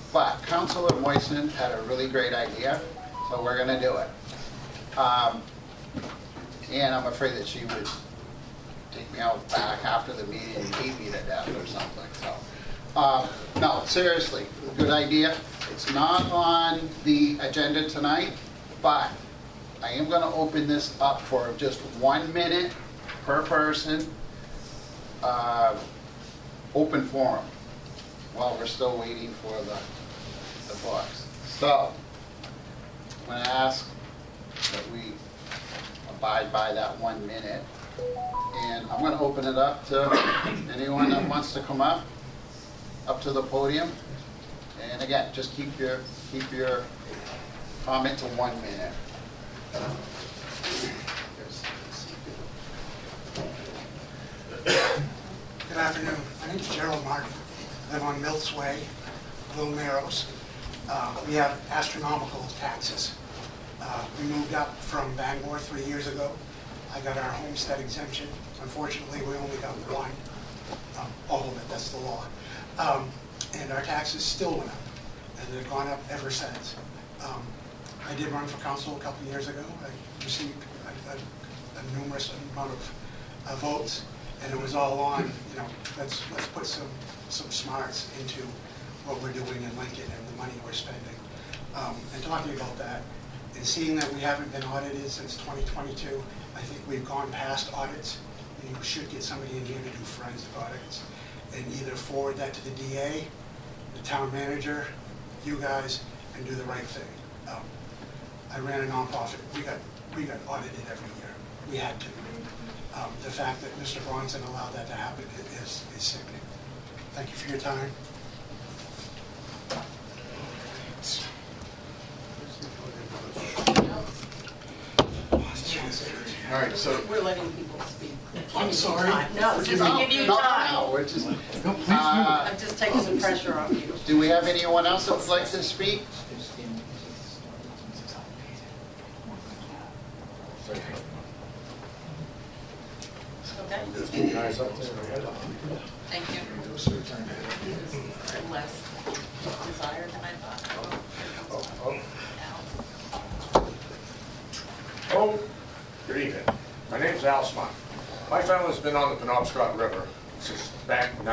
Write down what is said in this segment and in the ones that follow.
But Councilor Moisten had a really great idea, so we're gonna do it. And I'm afraid that she would take me out back after the meeting and beat me to death or something, so. No, seriously, good idea. It's not on the agenda tonight, but I am gonna open this up for just 1 minute per person, open forum, while we're still waiting for the books. So, I'm gonna ask that we abide by that 1 minute. And I'm gonna open it up to anyone that wants to come up to the podium. And again, just keep your comment to 1 minute. Good afternoon. My name is Gerald Martin. I live on Mills Way, Little Narrows. We have astronomical taxes. We moved up from Bangor 3 years ago. I got our homestead exemption. Unfortunately, we only got one. All of it, that's the law. And our taxes still went up, and they've gone up ever since. I did run for council a couple of years ago. I received a numerous amount of votes, and it was all on, let's put some smarts into what we're doing in Lincoln and the money we're spending. And talking about that, and seeing that we haven't been audited since 2022, I think we've gone past audits. You should get somebody in here to do forensic audits and either forward that to the DA, the town manager, you guys, and do the right thing. I ran a nonprofit. We got audited every year. We had to. The fact that Mr. Bronson allowed that to happen is sickening. Thank you for your time. All right, so we're letting people speak. I'm sorry. No, just to give you time. No, we're just, I'm just taking some pressure off you. do we have anyone else that would like to speak? Okay. Thank you. Less desired than I thought. Oh, good evening. My name's Al Smart. My family's been on the Penobscot River since back in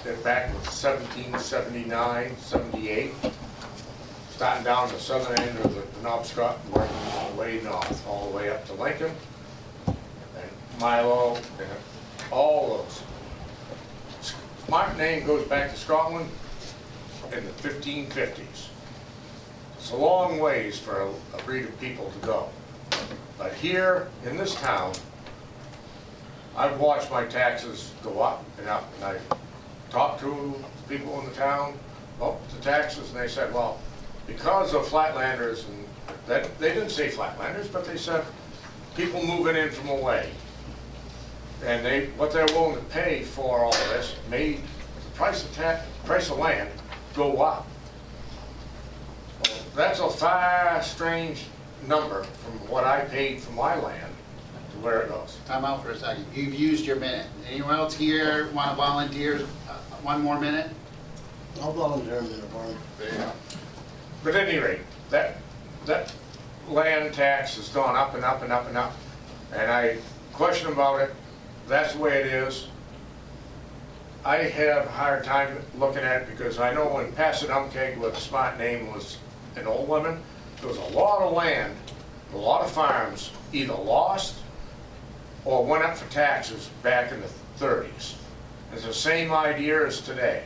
1779, 78. Starting down the southern end of the Penobscot, working all the way north, all the way up to Lincoln, and Milo, and all those. My name goes back to Scotland in the 1550s. It's a long ways for a breed of people to go. But here in this town, I've watched my taxes go up, and I talked to people in the town about the taxes, and they said, well, because of Flatlanders, and that they didn't say Flatlanders, but they said people moving in from away, and what they're willing to pay for all this made the price of land go up. Well, that's a far strange number from what I paid for my land to where it goes. Time out for a second. You've used your minute. Anyone else here want to volunteer 1 more minute? I'll volunteer a minute, Barney. Yeah. But at any rate, that land tax has gone up and up and up and up, and I question about it. That's the way it is. I have a hard time looking at it because I know when Passadumkeag, with a smart name, was an old woman, there was a lot of land, a lot of farms either lost or went up for taxes back in the 30s. It's the same idea as today.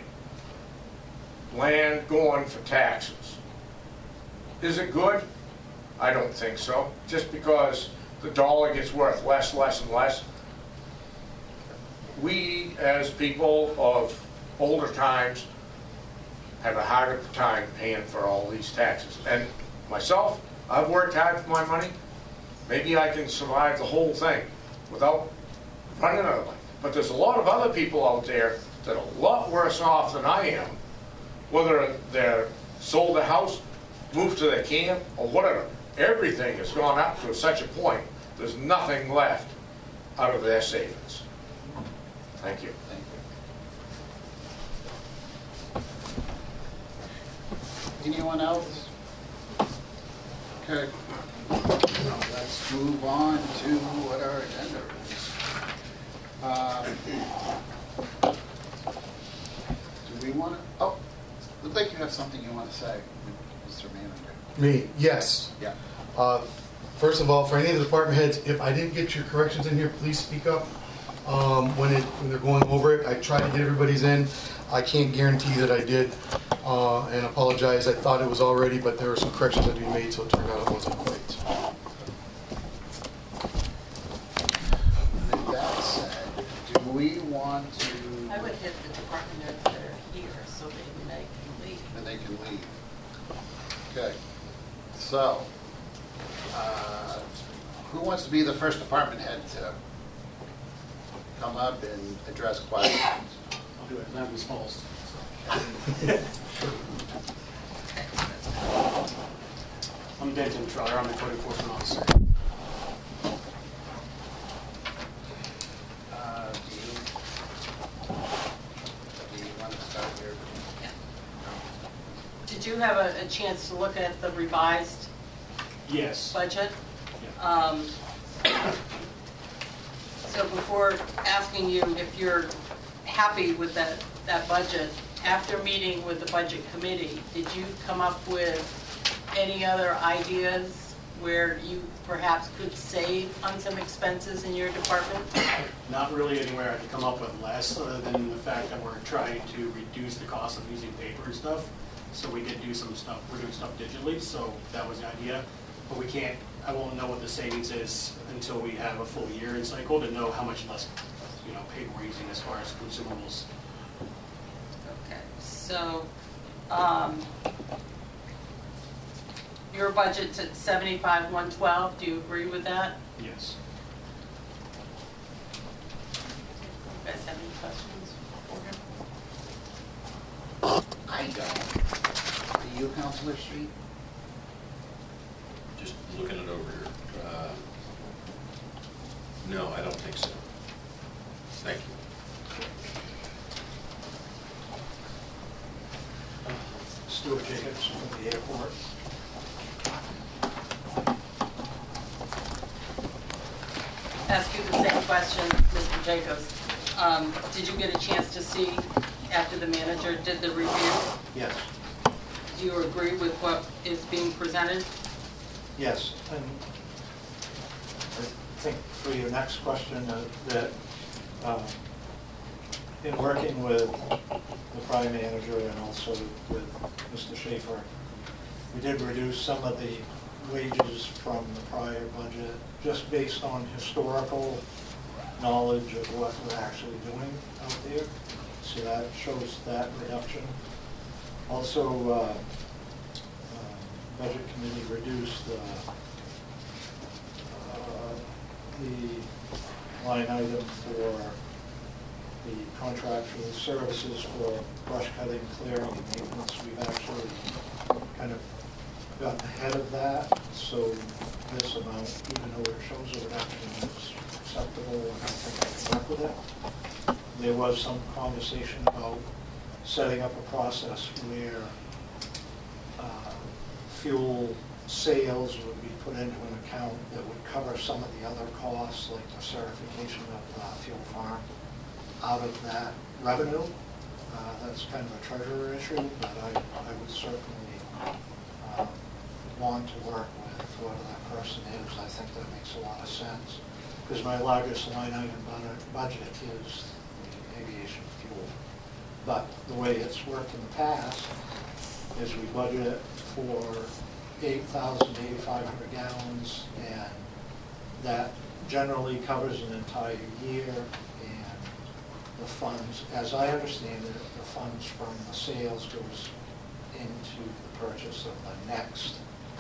Land going for taxes. Is it good? I don't think so. Just because the dollar gets worth less, and less. We, as people of older times, have a harder time paying for all these taxes. And myself, I've worked hard for my money. Maybe I can survive the whole thing without running out of money. But there's a lot of other people out there that are a lot worse off than I am, whether they're sold a house, moved to their camp, or whatever. Everything has gone up to such a point, there's nothing left out of their savings. Thank you. Thank you. Anyone else? Okay. Let's move on to what our agenda is. Do we want to, oh, looks like you have something you want to say, Mr. Manager. Me, yes. Yeah. First of all, for any of the department heads, if I didn't get your corrections in here, please speak up. When they're going over it, I try to get everybody's in. I can't guarantee that I did, and apologize. I thought it was already, but there were some corrections that had to be made, so it turned out it wasn't quite. With that said, do we want to, I would hit the department heads that are here so they can leave. and they can leave? Okay. So, who wants to be the first department head to come up and address questions? I'll do it, not Ms. Smalls. I'm Denton Trotter, I'm the code enforcement officer. Do you want to start here? Did you have a chance to look at the revised Yes. budget? Yeah. So before asking you if you're happy with that budget, after meeting with the budget committee, did you come up with any other ideas where you perhaps could save on some expenses in your department? Not really anywhere I could come up with less, other than the fact that we're trying to reduce the cost of using paper and stuff. So we did do some stuff, we're doing stuff digitally, so that was the idea. But we can't, I won't know what the savings is until we have a full year in cycle to know how much less, paper we're using as far as consumables. Okay, so, your budget's at 75,112, do you agree with that? Yes. You guys have any questions? I don't. Do you, Counselor Street? Just looking it over here. No, I don't think so. Thank you. Stuart Jacobs from the airport. Ask you the same question, Mr. Jacobs. Did you get a chance to see after the manager did the review? Yes, Do you agree with what is being presented? yes, and I think for your next question, that in working with the prior manager and also with Mr. Schaefer, we did reduce some of the wages from the prior budget, just based on historical knowledge of what we're actually doing out there. So that shows that reduction. Also, Budget Committee reduced the line item for the contractual services for brush cutting, clearing, and maintenance. We've actually kind of gotten ahead of that, so this amount, even though it shows a reduction, is acceptable, and I think I can work with it. There was some conversation about setting up a process where fuel sales would be put into an account that would cover some of the other costs, like the certification of Fuel Farm, out of that revenue. That's kind of a treasurer issue, but I would certainly want to work with whoever that person is. I think that makes a lot of sense, because my largest line item budget is the aviation fuel. But the way it's worked in the past is we budget for 8,000 to 8,500 gallons, and that generally covers an entire year. And the funds, as I understand it, the funds from the sales goes into the purchase of the next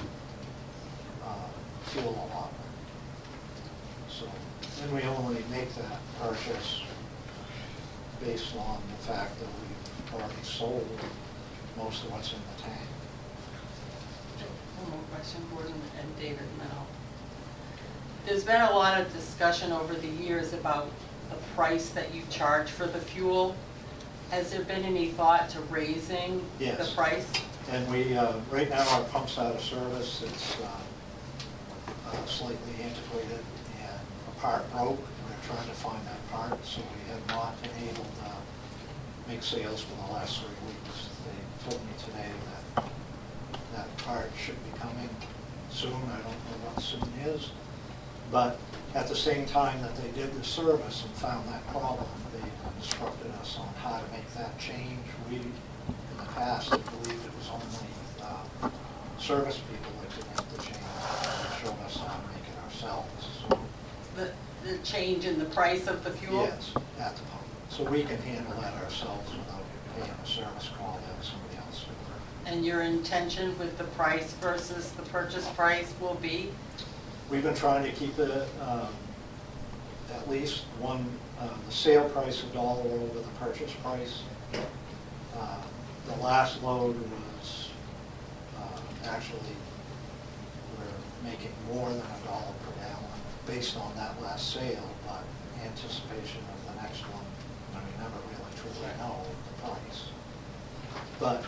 fuel allotment. So then we only make that purchase based on the fact that we've already sold most of what's in the tank. One more question, Gordon and David, and then I'll. There's been a lot of discussion over the years about the price that you charge for the fuel. Has there been any thought to raising the Yes. price? And we, right now, our pump's out of service. It's slightly antiquated and a part broke. We're trying to find that part, so we have not been able to make sales for the last 3 weeks. They told me today that that part should be coming soon. I don't know what soon is. But at the same time that they did the service and found that problem, they instructed us on how to make that change. We, in the past, believed it was only service people that could make the change. They showed us how to make it ourselves. So, The change in the price of the fuel? yes, at the pump. So we can handle that ourselves without paying a service call that somebody else would. And your intention with the price versus the purchase price will be? We've been trying to keep it at least one, the sale price $1 over the purchase price. The last load was, actually, we're making more than $1 per gallon based on that last sale, but anticipation of the next one, I mean, never really truly know the price. But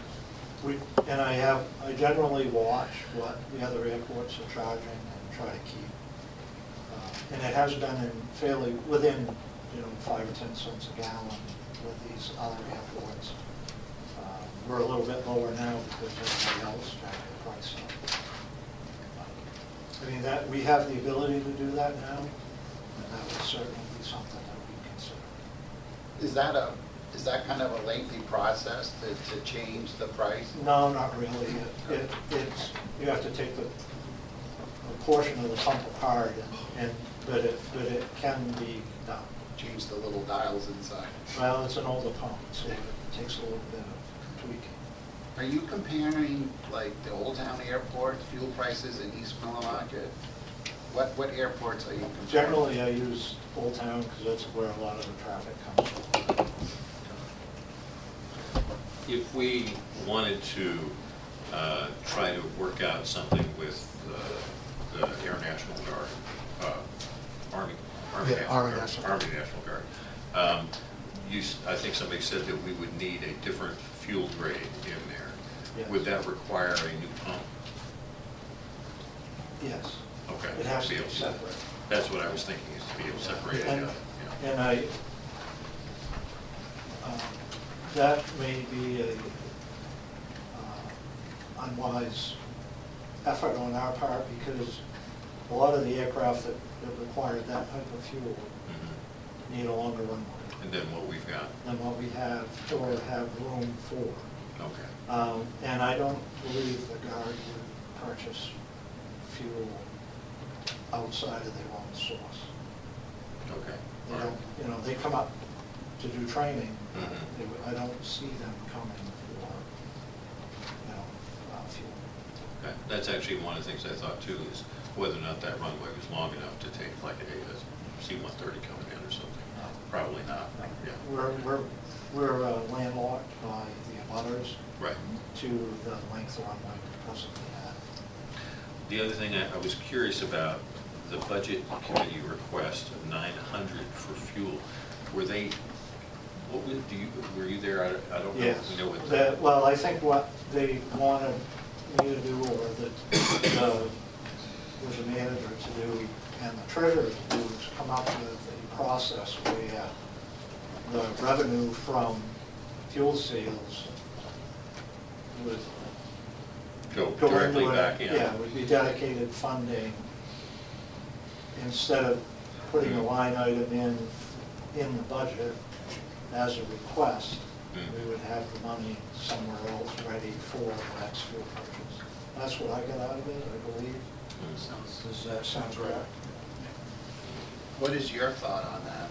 I generally watch what the other airports are charging and try to keep, and it has been in fairly, within, 5 or 10 cents a gallon with these other airports. We're a little bit lower now because everybody else tried to price up. I mean, we have the ability to do that now, and that would certainly be something that we consider. Is that kind of a lengthy process to change the price? No, not really. You have to take a portion of the pump apart, but it can be done. Change the little dials inside? Well, it's an older pump, so it takes a little bit of tweaking. Are you comparing like the Old Town Airport fuel prices in East Millinocket? What airports are you comparing? Generally, I use Old Town because that's where a lot of the traffic comes from. If we wanted to try to work out something with the Air National Guard, Army National Guard, I think somebody said that we would need a different fuel grade in there. Yes. Would that require a new pump? Yes. Okay. It has to be be able separate. That's what I was thinking, is to be able to separate it And- out. Yeah. And that may be a unwise effort on our part, because a lot of the aircraft that required that type of fuel Mhm. need a longer runway And then what we've got. than what we have, or have room for. Okay. And I don't believe the Guard would purchase fuel outside of their own source. Okay. They All right. don't, they come up to do training. Mhm. I don't see them coming for, fuel. Okay. That's actually one of the things I thought too, is whether or not that runway was long enough to take like a C-130 coming in or something. No. Probably not, yeah. We're landlocked by the abutters Right. to the length of runway we presently have. The other thing I was curious about, the budget committee request of 900 for fuel. Were they, were you there? I don't know. Yes. If we know what Well, I think what they wanted me to do, or was the manager to do, and the treasurer to do, is come up with a process where the revenue from fuel sales would go go directly into back in. Yeah, would be dedicated funding. Instead of putting a line item in the budget as a request, we would have the money somewhere else ready for the next fuel purchase. That's what I got out of it, I believe. Does that sound correct? What is your thought on that?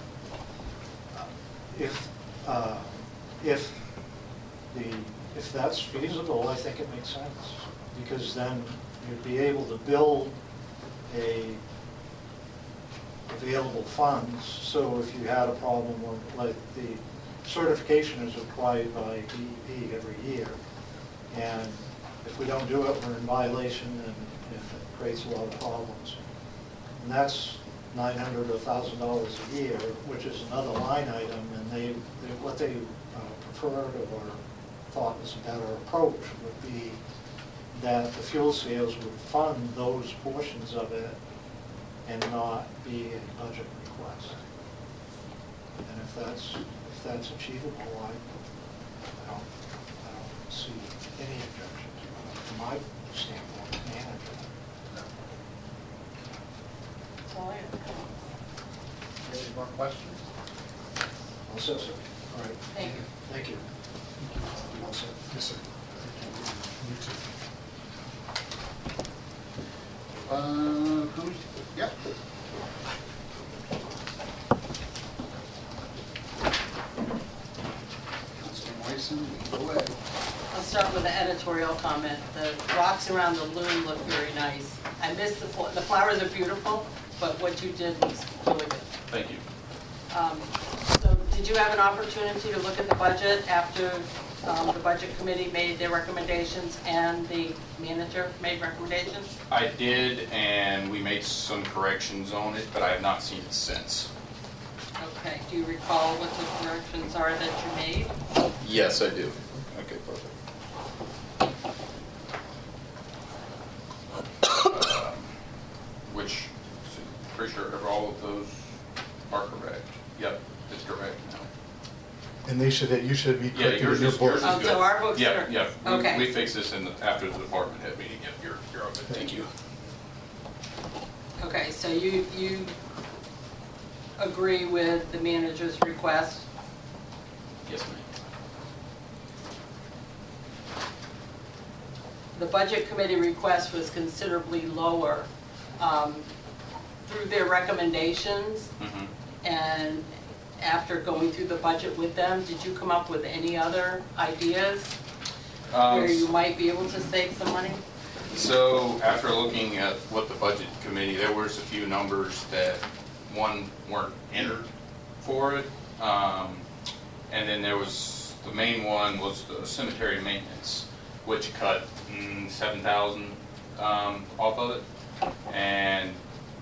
If that's feasible, I think it makes sense, because then you'd be able to build available funds. So if you had a problem, like the certification is required by DEP every year, and if we don't do it, we're in violation, and it creates a lot of problems. And that's $900 or $1,000 a year, which is another line item, and what they preferred or thought was a better approach would be that the fuel sales would fund those portions of it and not be a budget request. And if that's achievable, I don't see any objections from my standpoint as manager. That's all I have. Any more questions? Also, sir. All right. Thank you. Thank you. All set. Yes, sir. You too. Who's, yep. Councilor Moisen, go ahead. I'll start with the editorial comment. The rocks around the loom look very nice. I missed the flowers are beautiful, but what you did was really good. Thank you. So did you have an opportunity to look at the budget after the budget committee made their recommendations and the manager made recommendations? I did, and we made some corrections on it, but I have not seen it since. Okay, do you recall what the corrections are that you made? Yes, I do. Okay, perfect. Which, pretty sure all of those are correct. Yep, it's correct now. And you should be Yeah, corrected in yours your is book. good. Oh, so our books Yeah, are- yeah. okay. We fixed this after the department head meeting. Yep, you're all good. Thank you. Okay, so you agree with the manager's request? Yes, ma'am. The budget committee request was considerably lower through their recommendations. Mhm. And after going through the budget with them, did you come up with any other ideas where you might be able to save some money? So after looking at what the budget committee, there was a few numbers that, one, weren't entered for it. And then there was, the main one was the cemetery maintenance, which cut 7,000 off of it. And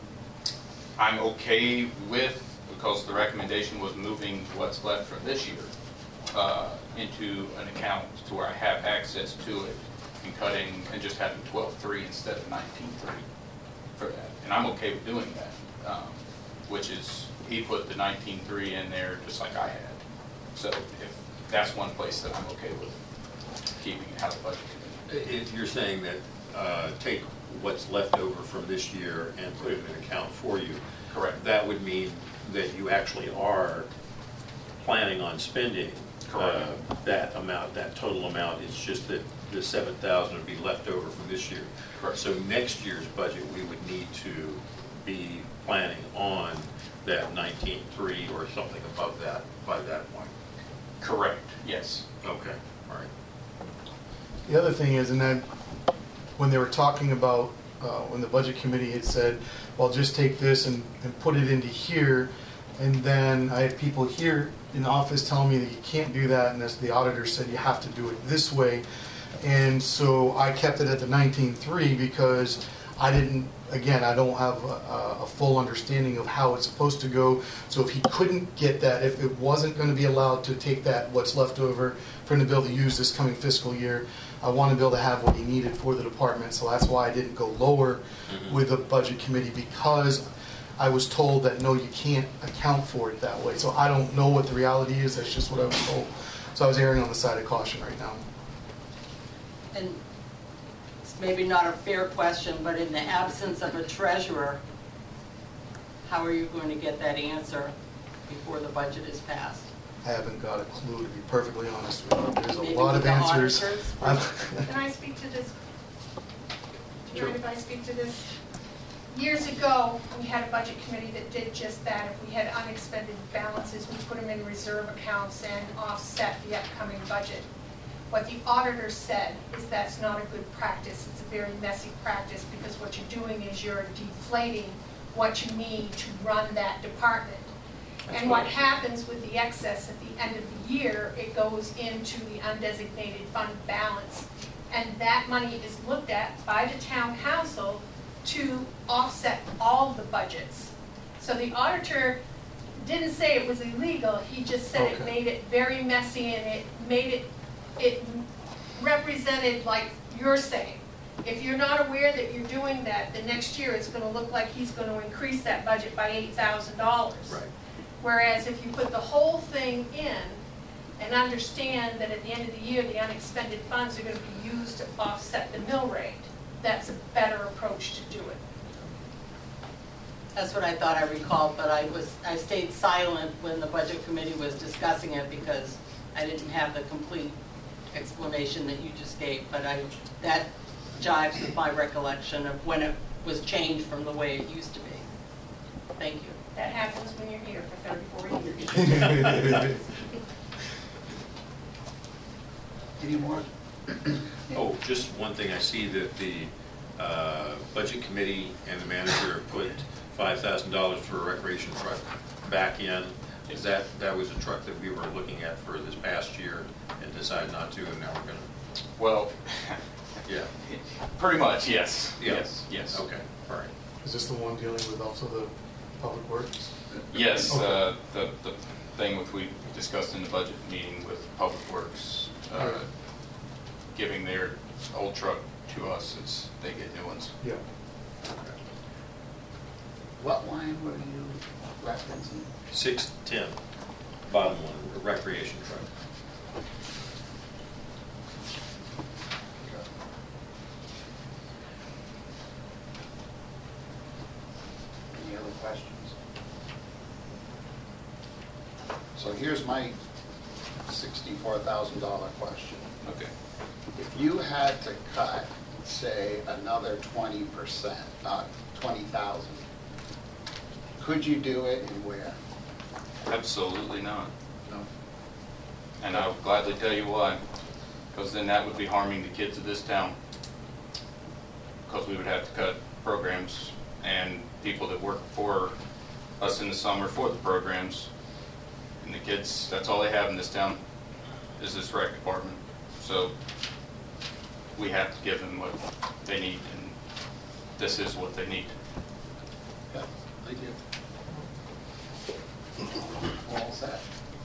I'm okay with, because the recommendation was moving what's left from this year into an account to where I have access to it, and cutting and just having 12.3 instead of 19.3 for that. And I'm okay with doing that, which is, he put the 19.3 in there just like I had. So if that's one place that I'm okay with keeping it out of the budget committee. If you're saying that take what's left over from this year and put it in an account for you. Correct. That would mean that you actually are planning on spending that amount, that total amount. It's just that the 7,000 would be left over from this year. Correct. So next year's budget, we would need to be planning on that 19.3 or something above that by that point. Correct, yes. Okay, all right. The other thing is, and then when they were talking about, when the budget committee had said, well, just take this and put it into here, and then I had people here in the office telling me that you can't do that, and as the auditor said, you have to do it this way. And so I kept it at the 19.3 because I didn't, again, I don't have a full understanding of how it's supposed to go. So if he couldn't get that, if it wasn't going to be allowed to take that, what's left over, for him to be able to use this coming fiscal year, I want to be able to have what he needed for the department. So that's why I didn't go lower with the budget committee, because I was told that, no, you can't account for it that way. So I don't know what the reality is. That's just what I was told. So I was erring on the side of caution right now. And it's maybe not a fair question, but in the absence of a treasurer, how are you going to get that answer before the budget is passed? I haven't got a clue, to be perfectly honest with you. There's Maybe a lot with of the answers. auditors? Can I speak to this? Do you mind if I speak to this? Years ago, we had a budget committee that did just that. If we had unexpended balances, we put them in reserve accounts and offset the upcoming budget. What the auditor said is that's not a good practice. It's a very messy practice, because what you're doing is you're deflating what you need to run that department. And what happens with the excess at the end of the year, it goes into the undesignated fund balance. And that money is looked at by the town council to offset all the budgets. So the auditor didn't say it was illegal, he just said it Okay. made it very messy, and it made it it represented, like you're saying, if you're not aware that you're doing that, the next year it's gonna look like he's gonna increase that budget by $8,000. Right. Whereas if you put the whole thing in and understand that at the end of the year, the unexpended funds are gonna be used to offset the mill rate, that's a better approach to do it. That's what I thought I recalled, but I stayed silent when the budget committee was discussing it because I didn't have the complete explanation that you just gave, but that jives with my recollection of when it was changed from the way it used to be. Thank you. That happens when you're here for 34 years. Any more? Oh, just one thing, I see that the budget committee and the manager put $5,000 for a recreation truck back in. Is that was a truck that we were looking at for this past year and decided not to, and now we're gonna? Well, Yeah. pretty much, yes. Yeah. Yes. Okay, all right. Is this the one dealing with also the public works? Yes, Okay. the thing we discussed in the budget meeting with Public Works, Alright. giving their old truck to us as they get new ones. Yeah. What line were you referencing? 610, bottom one, a recreation truck. Any other questions? So here's my $64,000 question. Okay. If you had to cut, say, another 20%, 20,000, could you do it and where? Absolutely not. No. And I'll gladly tell you why. Because then that would be harming the kids of this town. Because we would have to cut programs and people that work for us in the summer for the programs. And the kids, that's all they have in this town, is this rec department. So we have to give them what they need, and this is what they need. Yeah, thank you. All set.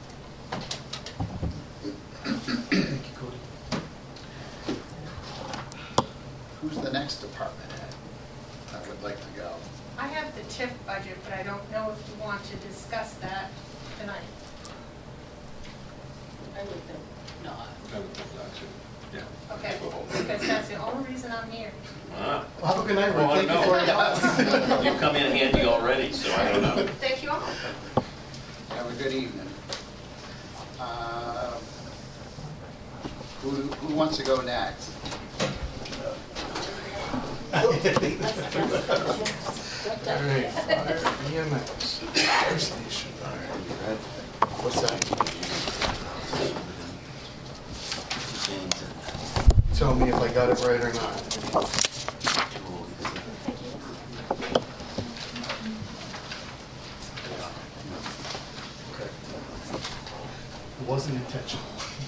Thank you, Cody. Who's the next department head that would like to go? I have the TIF budget, but I don't know if you want to discuss that tonight. I would think not. I would think that too. Yeah. Okay, because that's the only reason I'm here. Ah. Well, have a good night, Well, I Rick. Thank you for know. You come in handy already, so I don't know. Thank you all. Have a good evening. Who wants to go next? All right, fire EMS, fire station. What's that? Tell me if I got it right or not. Okay. It wasn't intentional.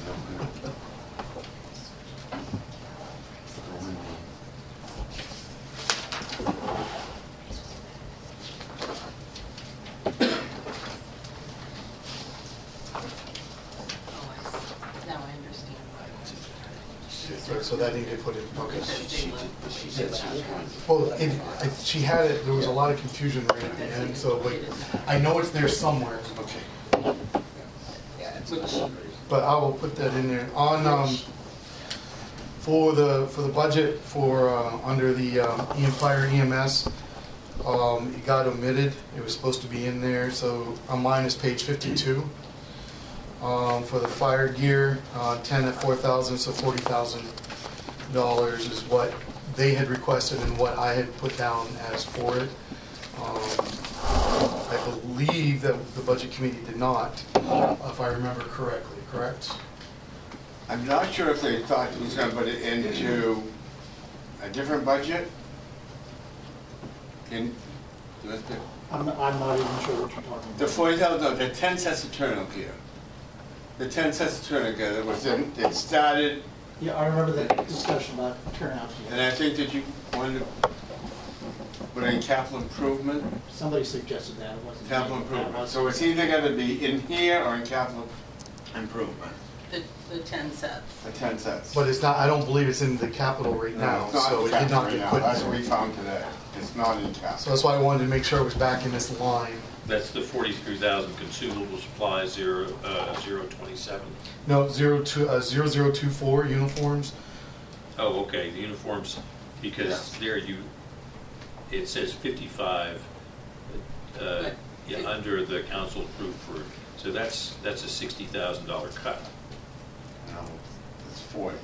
Now I understand why. Right, so that needed to put in, okay. She said Well, she had it, there was a lot of confusion right at the end, so like, I know it's there somewhere. Okay. Yeah, it's But I will put that in there. On, for the budget for, under the fire EMS, it got omitted. It was supposed to be in there, so on mine is page 52. For the fire gear, 10 at 4,000, so $40,000 is what they had requested and what I had put down as for it. I believe that the budget committee did not, if I remember correctly, correct? I'm not sure if they thought he was gonna put it into a different budget. I'm not even sure what you're talking about. The 40,000, no, the 10 sets of turnout gear. The 10 sets of turnout gear that was in, it started, Yeah, I remember that discussion about turnout and gear. I think that you wanted to put in capital improvement, Somebody suggested that, it wasn't. me. capital That improvement. was- So it's either gonna be in here or in capital improvement. the 10 cents. The 10 cents. But it's not, I don't believe it's in the capital right now, It's not so in it did not capital get right put now. That's what we there. found today. It's not in So capital. that's why I wanted to make sure it was back in this line. That's the 43,000 consumable supplies, 027. No, 0024 uniforms. Oh, okay, the uniforms, because there it says 55, yeah, under the council approved for, so that's a $60,000 cut. No, it's 40.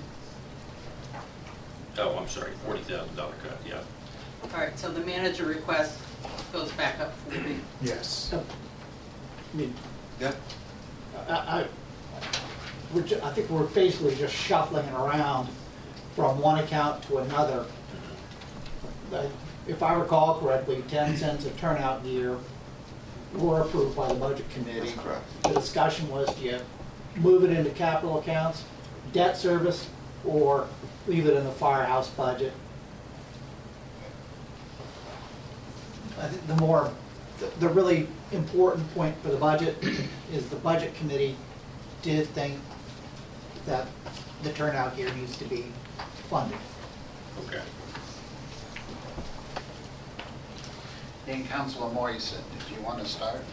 Oh, I'm sorry, $40,000 cut, yeah. All right, so the manager request goes back up 40. Yes. I mean, Yeah. I think we're basically just shuffling it around from one account to another. If I recall correctly, 10 cents a turnout gear were approved by the budget committee. That's correct. The discussion was, do you move it into capital accounts, debt service, or leave it in the firehouse budget? I think the really important point for the budget is the budget committee did think that the turnout gear needs to be funded. Okay. And Councilor Morrison, did you want to start?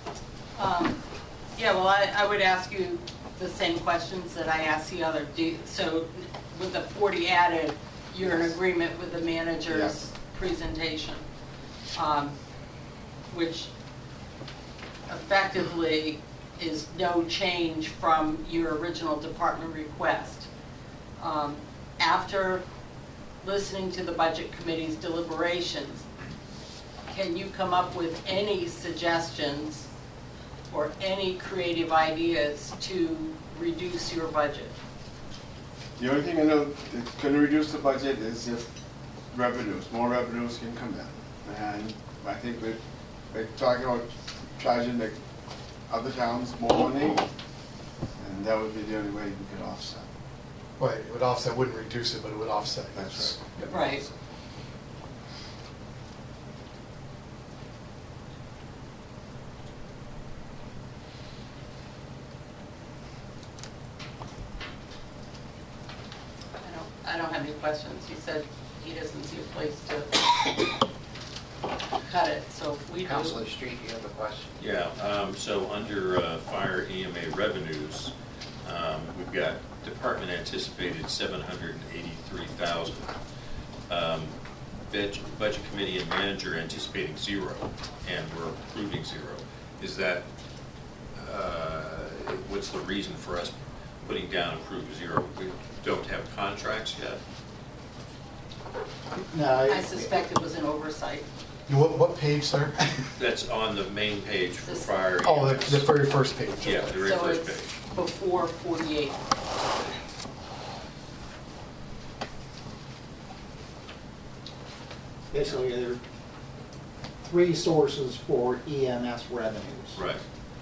Yeah, well, I would ask you the same questions that I asked the other. So with the 40 added, you're in agreement with the manager's Yes. presentation, which effectively is no change from your original department request. After listening to the budget committee's deliberations, can you come up with any suggestions or any creative ideas to reduce your budget? The only thing I know that's going to reduce the budget is if more revenues can come in. And I think we're talking about charging the other towns more money, and that would be the only way we could offset. Right, it would offset, wouldn't reduce it, but it would offset. That's right. Right. I don't have any questions. He said he doesn't see a place to cut it, so if we do. Councilor Street, you have a question? Yeah, so under fire EMA revenues, we've got department anticipated 783,000. Budget committee and manager anticipating 0, and we're approving 0. Is that, what's the reason for us putting down approved 0? We don't have contracts yet? No, I suspect it was an oversight. What page, sir? That's on the main page for fire. Oh, EMS. the very first page. Yeah, the very So first it's page. before 48. basically, there are 3 sources for EMS revenues. Right.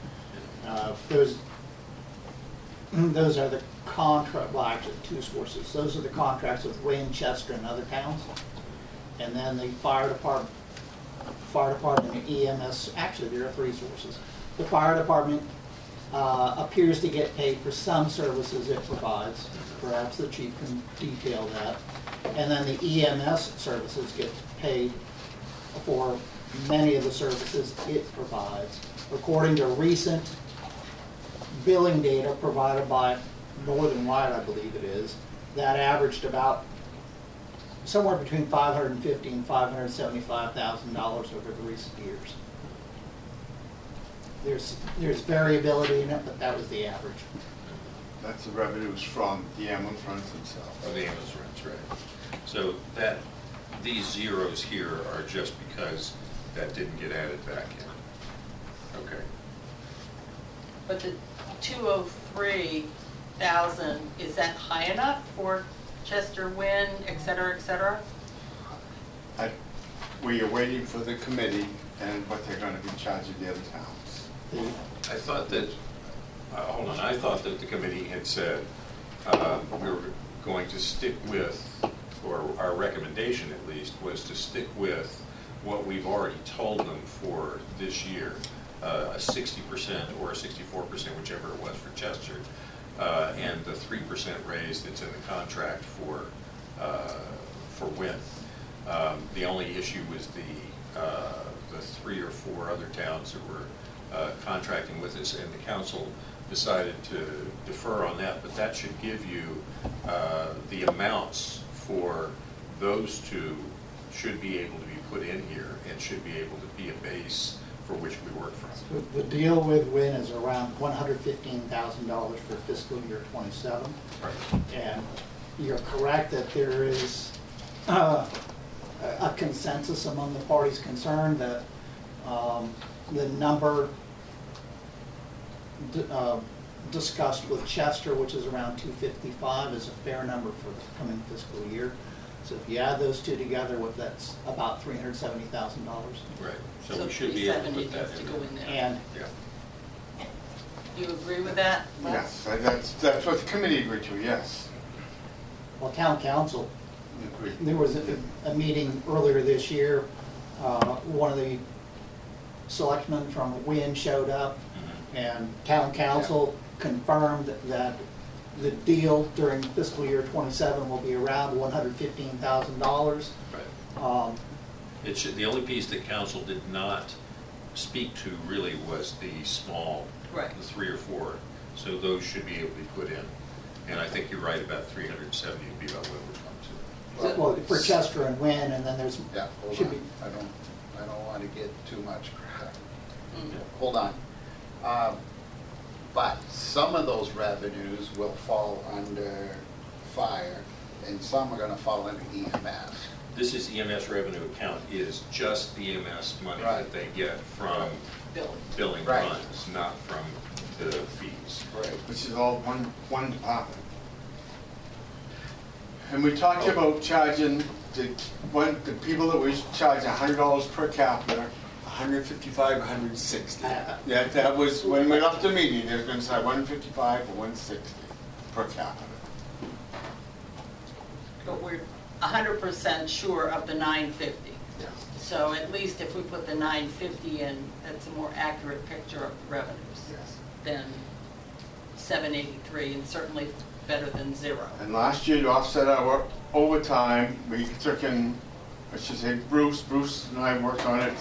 Those are the contract, well, actually 2 sources. Those are the contracts with Winchester and other towns. And then the fire department and EMS, actually there are 3 sources. The fire department appears to get paid for some services it provides. Perhaps the chief can detail that. And then the EMS services get paid for many of the services it provides. According to recent billing data provided by Northern Light, I believe it is, that averaged about somewhere between $550,000 and $575,000 over the recent years. There's variability in it, but that was the average. That's the revenues from the ambulance runs themselves. Oh, the ambulance runs, right. So these zeros here are just because that didn't get added back in. Okay. But the 203,000, is that high enough for Chester, Wynn, et cetera, et cetera? We are waiting for the committee and what they're going to be charging the other towns. I thought that, hold on, I thought that the committee had said we were going to stick with, or our recommendation at least, was to stick with what we've already told them for this year, a 60% or a 64%, whichever it was for Chester, and the 3% raise that's in the contract for wind. The only issue was the 3 or 4 other towns that were contracting with us, and the council decided to defer on that, but that should give you the amounts for those two should be able to be put in here and should be able to be a base for which we work from. The deal with WIN is around $115,000 for fiscal year '27. Right. And you're correct that there is a consensus among the parties concerned that the number discussed with Chester, which is around 255, is a fair number for the coming fiscal year. So if you add those two together, that's about $370,000. Right. So we should be able to 370 put that needs to in go there. in there. And Yeah. Do you agree with that? Yes, that's what the committee agreed to, yes. well, town council, Agreed. there was a meeting earlier this year. One of the selectmen from WIN showed up, and town council confirmed that the deal during fiscal year '27 will be around $115,000. Right. It should, the only piece that council did not speak to really was the small, Right. the 3 or 4. So those should be able to be put in. And I think you're right about 370 would be about what we're trying to. Well, for Chester and WIN, and then there's, Yeah, hold should on. be, I don't want to get too much crap. Mhm. Hold on. But some of those revenues will fall under fire, and some are gonna fall under EMS. This is EMS revenue account is just the EMS money Right. that they get from billing Right. runs, not from the fees. Right. Which is all one department. And we talked about charging the people that was charging $100 per capita, 155, 160. Yeah, that was, when we left the meeting, they were gonna say 155 or 160 per capita. But we're 100% sure of the 950. Yes. So at least if we put the 950 in, that's a more accurate picture of the revenues Yes. than 783, and certainly better than 0. And last year, to offset our overtime, we took in, I should say, Bruce and I worked on it,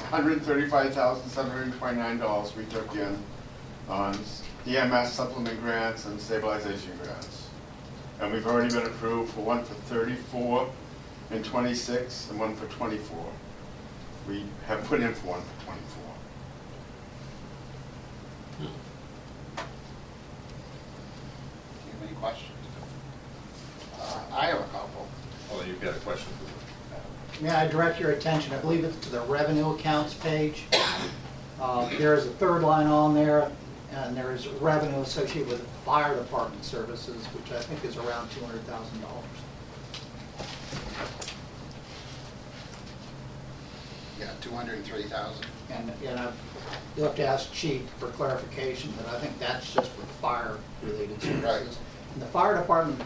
$135,729 we took in on EMS supplement grants and stabilization grants. And we've already been approved for one for 34 and 26, and one for 24. We have put in for one for 24. Do you have any questions? I have a couple. Oh, you've got a question? may I direct your attention, I believe it's to the revenue accounts page. There is a third line on there, and there is revenue associated with fire department services, which I think is around $200,000. Yeah, 203,000. And you'll have to ask Chief for clarification, but I think that's just for fire-related services. Right. And the fire department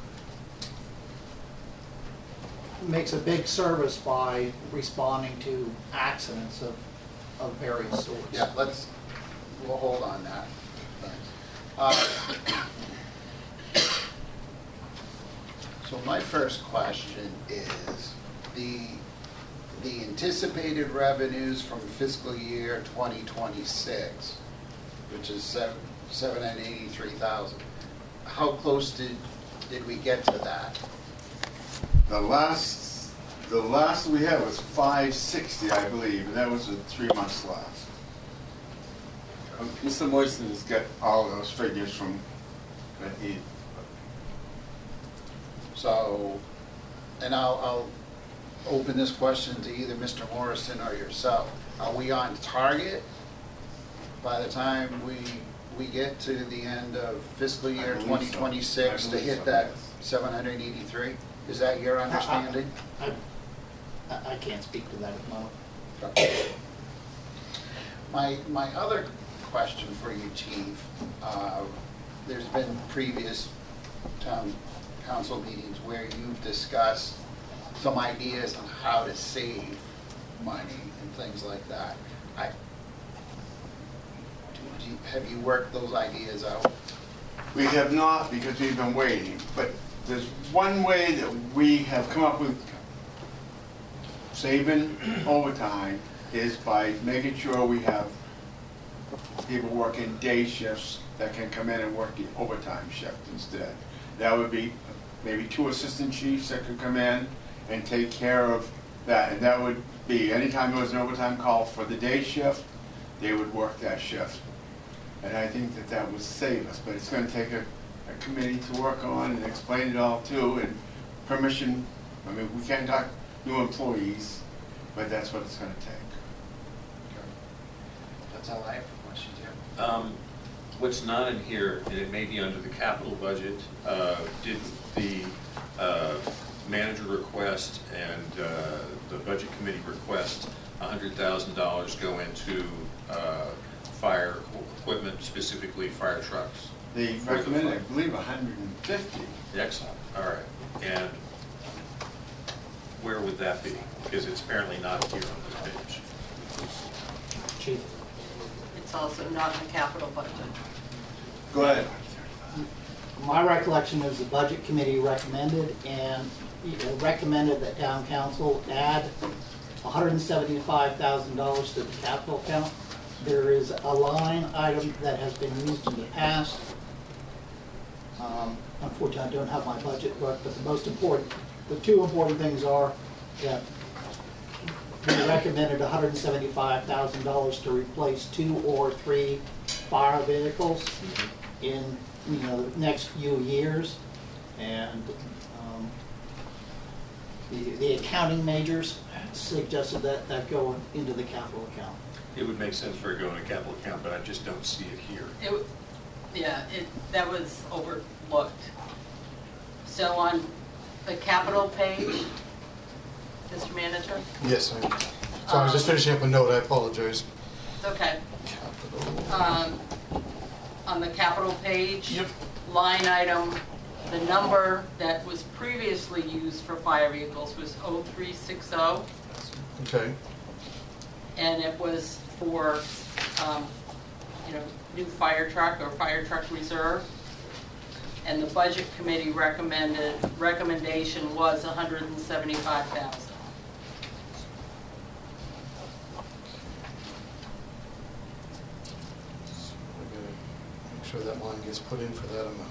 makes a big service by responding to accidents of various sorts. Yeah, we'll hold on that. Thanks. So my first question is, the anticipated revenues from fiscal year 2026, which is $783,000, how close did we get to that? The last we had was 560, I believe, and that was with 3 months left. Mr. Moisten has got all those figures from that he. So, and I'll open this question to either Mr. Morrison or yourself. Are we on target by the time we get to the end of fiscal year 2026 to hit that 783? Is that your understanding? I can't speak to that at the moment. My other question for you, Chief, there's been previous town council meetings where you've discussed some ideas on how to save money and things like that. Have you worked those ideas out? We have not, because we've been waiting, but there's one way that we have come up with saving overtime is by making sure we have people working day shifts that can come in and work the overtime shift instead. That would be maybe 2 assistant chiefs that could come in and take care of that. And that would be, anytime there was an overtime call for the day shift, they would work that shift. And I think that that would save us, but it's gonna take a committee to work on and explain it all too, and permission. I mean, we can't talk new employees, but that's what it's gonna take. That's all I have for questions, yeah. What's not in here, and it may be under the capital budget, did the manager request and the budget committee request $100,000 go into fire equipment, specifically fire trucks? They recommended, I believe, 150. Excellent, all right. And where would that be? Because it's apparently not here on this page. Chief? It's also not in the capital budget. Go ahead. My recollection is the budget committee recommended that town council add $175,000 to the capital account. There is a line item that has been used in the past. Unfortunately, I don't have my budget book, but the two important things are that we recommended $175,000 to replace 2 or 3 fire vehicles in the next few years, and the accounting majors suggested that go into the capital account. It would make sense for it to go in a capital account, but I just don't see it here. That was overlooked. So on the capital page, Mr. Manager? Yes, so I was just finishing up a note, I apologize. It's okay. On the capital page, Yep. line item, the number that was previously used for fire vehicles was 0360, Okay, and it was for, new fire truck or fire truck reserve. And the budget committee recommendation was 175,000. make sure that line gets put in for that amount.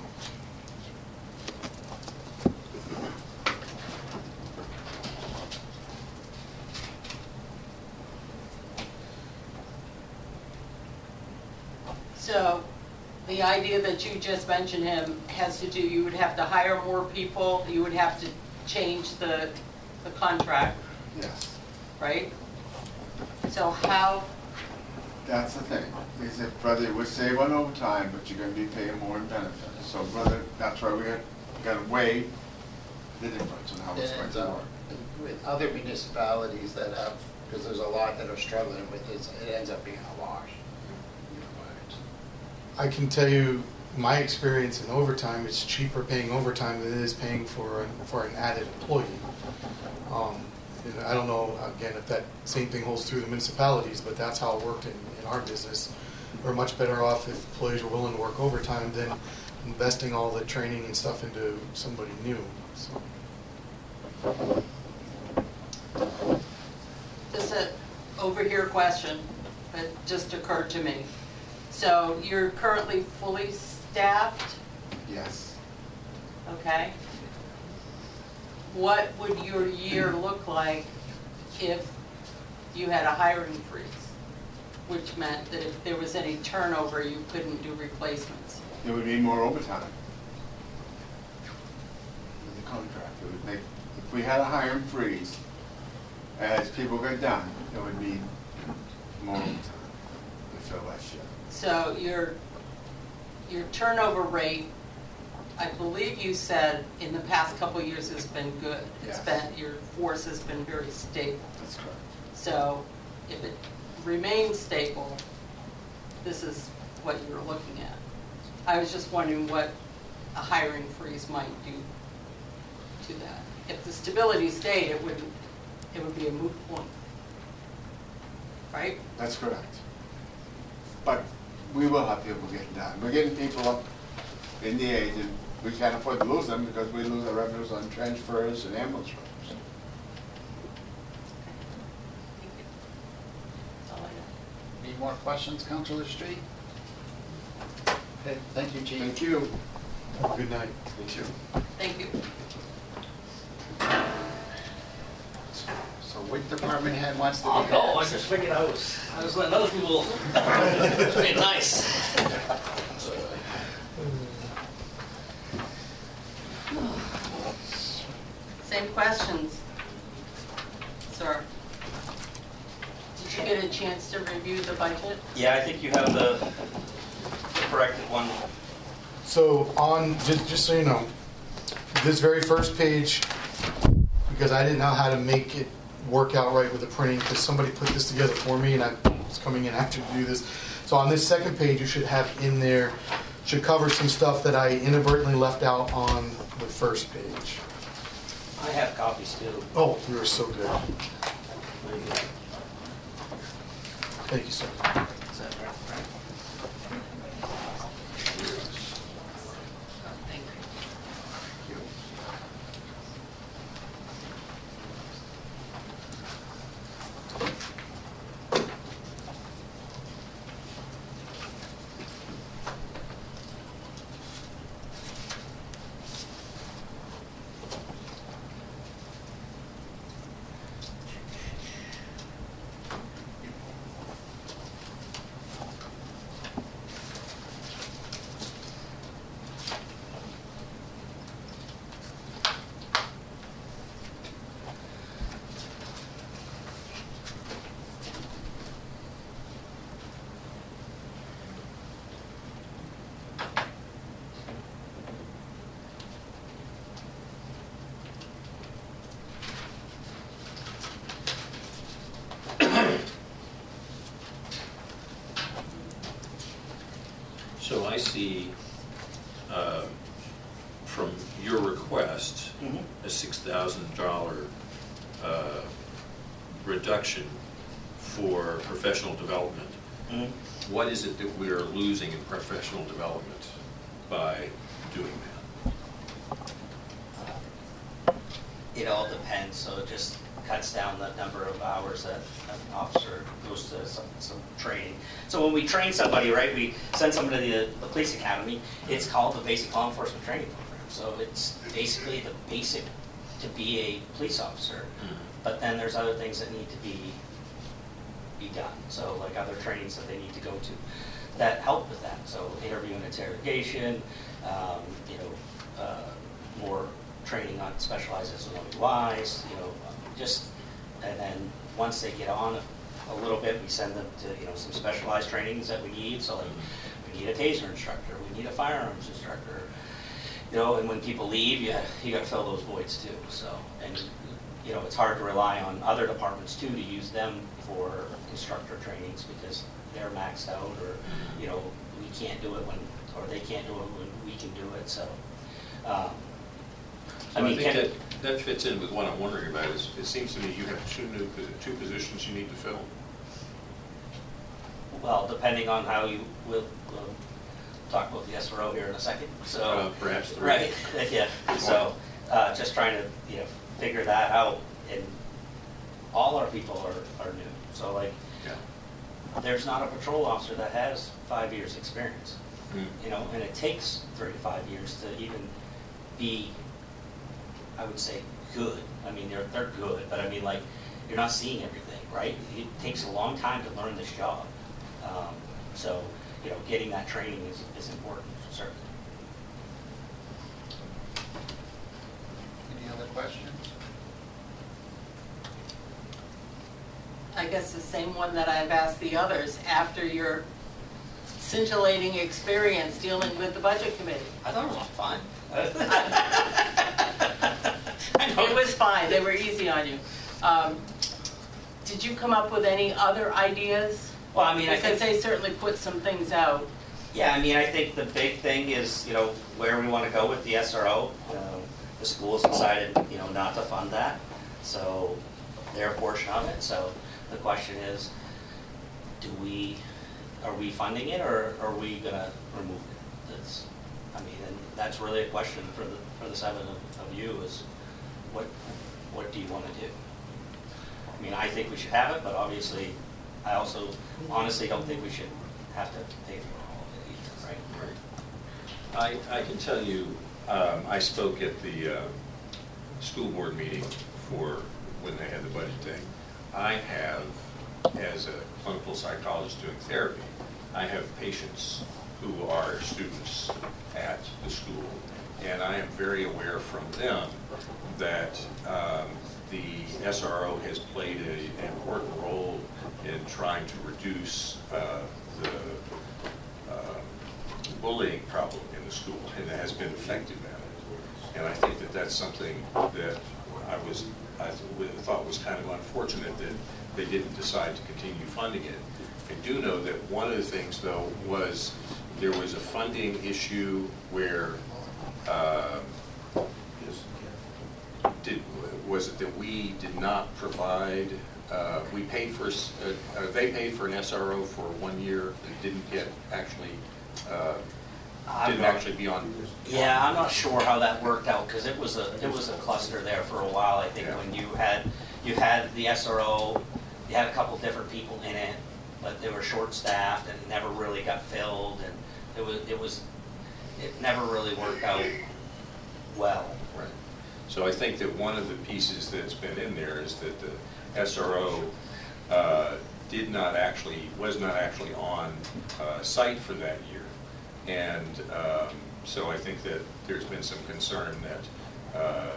So the idea that you just mentioned him has to do, you would have to hire more people, you would have to change the contract, Yes. right? So how, That's the thing. They said, brother, it would save on overtime, but you're gonna be paying more in benefits. So, brother, that's why we gotta weigh the difference in how it's going to work. With other municipalities that have, because there's a lot that are struggling with this, it ends up being a wash. I can tell you, my experience in overtime, it's cheaper paying overtime than it is paying for an added employee. And I don't know, again, if that same thing holds through the municipalities, but that's how it worked in our business. We're much better off if employees are willing to work overtime than investing all the training and stuff into somebody new. So. just a over here question that just occurred to me. So you're currently fully staffed, Yes. okay? What would your year look like if you had a hiring freeze? Which meant that if there was any turnover, you couldn't do replacements. It would mean more overtime. With the contract, it would make, if we had a hiring freeze, as people got done, it would mean more overtime to fill that shift. So your turnover rate, I believe you said in the past couple of years has been good. It's Yes. been, your force has been very stable. That's correct. So if it remains stable, this is what you're looking at. I was just wondering what a hiring freeze might do to that. If the stability stayed, it would be a moot point, right? That's correct. But we will have people getting done. We're getting people up in the age, and we can't afford to lose them because we lose our revenues on transfers and ambulance runs. That's all I got. Any more questions, Councilor Street? Okay, thank you, Chief. Thank you. Have a good night. Thank you. So which department head wants to be Oh, no, I next? just figured I was letting other people, it's being nice. Same questions. Sir? Did you get a chance to review the budget? Yeah, I think you have the corrected one. So on, just so you know, this very first page, because I didn't know how to make it work out right with the printing, because somebody put this together for me and I was coming in after to do this. So on this second page, you should have in there, should cover some stuff that I inadvertently left out on the first page. I have copies too. Oh, you are so good. There you go. Thank you, sir. Is that right? Thank you. So I see from your request, a $6,000 reduction for professional development. What is it that we are losing in professional development by doing that? It all depends, so it just cuts down the number of hours that an officer goes to some training. So when we train somebody, right, we send somebody to the police academy, it's called the Basic Law Enforcement Training Program. So it's basically the basic to be a police officer. But then there's other things that need to be done. So like other trainings that they need to go to that help with that. So interview and interrogation, more training on specialized SOWs, and then once they get on a little bit, we send them to, some specialized trainings that we need. So like, we need a taser instructor, we need a firearms instructor, and when people leave, you got to fill those voids too. So, and it's hard to rely on other departments too to use them for instructor trainings because they're maxed out, or we can't do it or they can't do it when we can do it. So. I think that fits in with what I'm wondering about. It seems to me you have two positions you need to fill. Well, depending on how we'll talk about the SRO here in a second. So perhaps three. Right. Yeah. So just trying to figure that out, and all our people are new. So like, there's not a patrol officer that has 5 years experience. And it takes 3 to 5 years to even be, I would say, good. I mean, they're good, but I mean, like, you're not seeing everything, right? It takes a long time to learn this job. So, getting that training is important, certainly. Any other questions? I guess the same one that I've asked the others after your scintillating experience dealing with the budget committee. I thought it was fun. It was fine. They were easy on you. Did you come up with any other ideas? Well, I mean, because they certainly put some things out. Yeah, I mean, I think the big thing is, where we want to go with the SRO. The school's decided, not to fund that, so their portion of it. So the question is, are we funding it, or are we gonna remove it? I mean, and that's really a question for the seven of you is, what do you want to do? I mean, I think we should have it, but obviously, I also honestly don't think we should have to pay for all of it either, right? I can tell you, I spoke at the school board meeting for when they had the budget thing. I have, as a clinical psychologist doing therapy, I have patients who are students at the school, and I am very aware from them that the SRO has played an important role in trying to reduce the bullying problem in the school, and it has been effective at it. And I think that that's something that I thought was kind of unfortunate that they didn't decide to continue funding it. I do know that one of the things, though, was there was a funding issue where was it that we did not provide, we paid for, they paid for an SRO for 1 year that didn't get actually, didn't actually be on. Yeah, I'm not sure how that worked out, because it was a cluster there for a while. I think when you had the SRO, you had a couple different people in it, but they were short-staffed and it never really got filled, and it never really worked out well. Right. So I think that one of the pieces that's been in there is that the SRO was not actually on site for that year. And so I think that there's been some concern that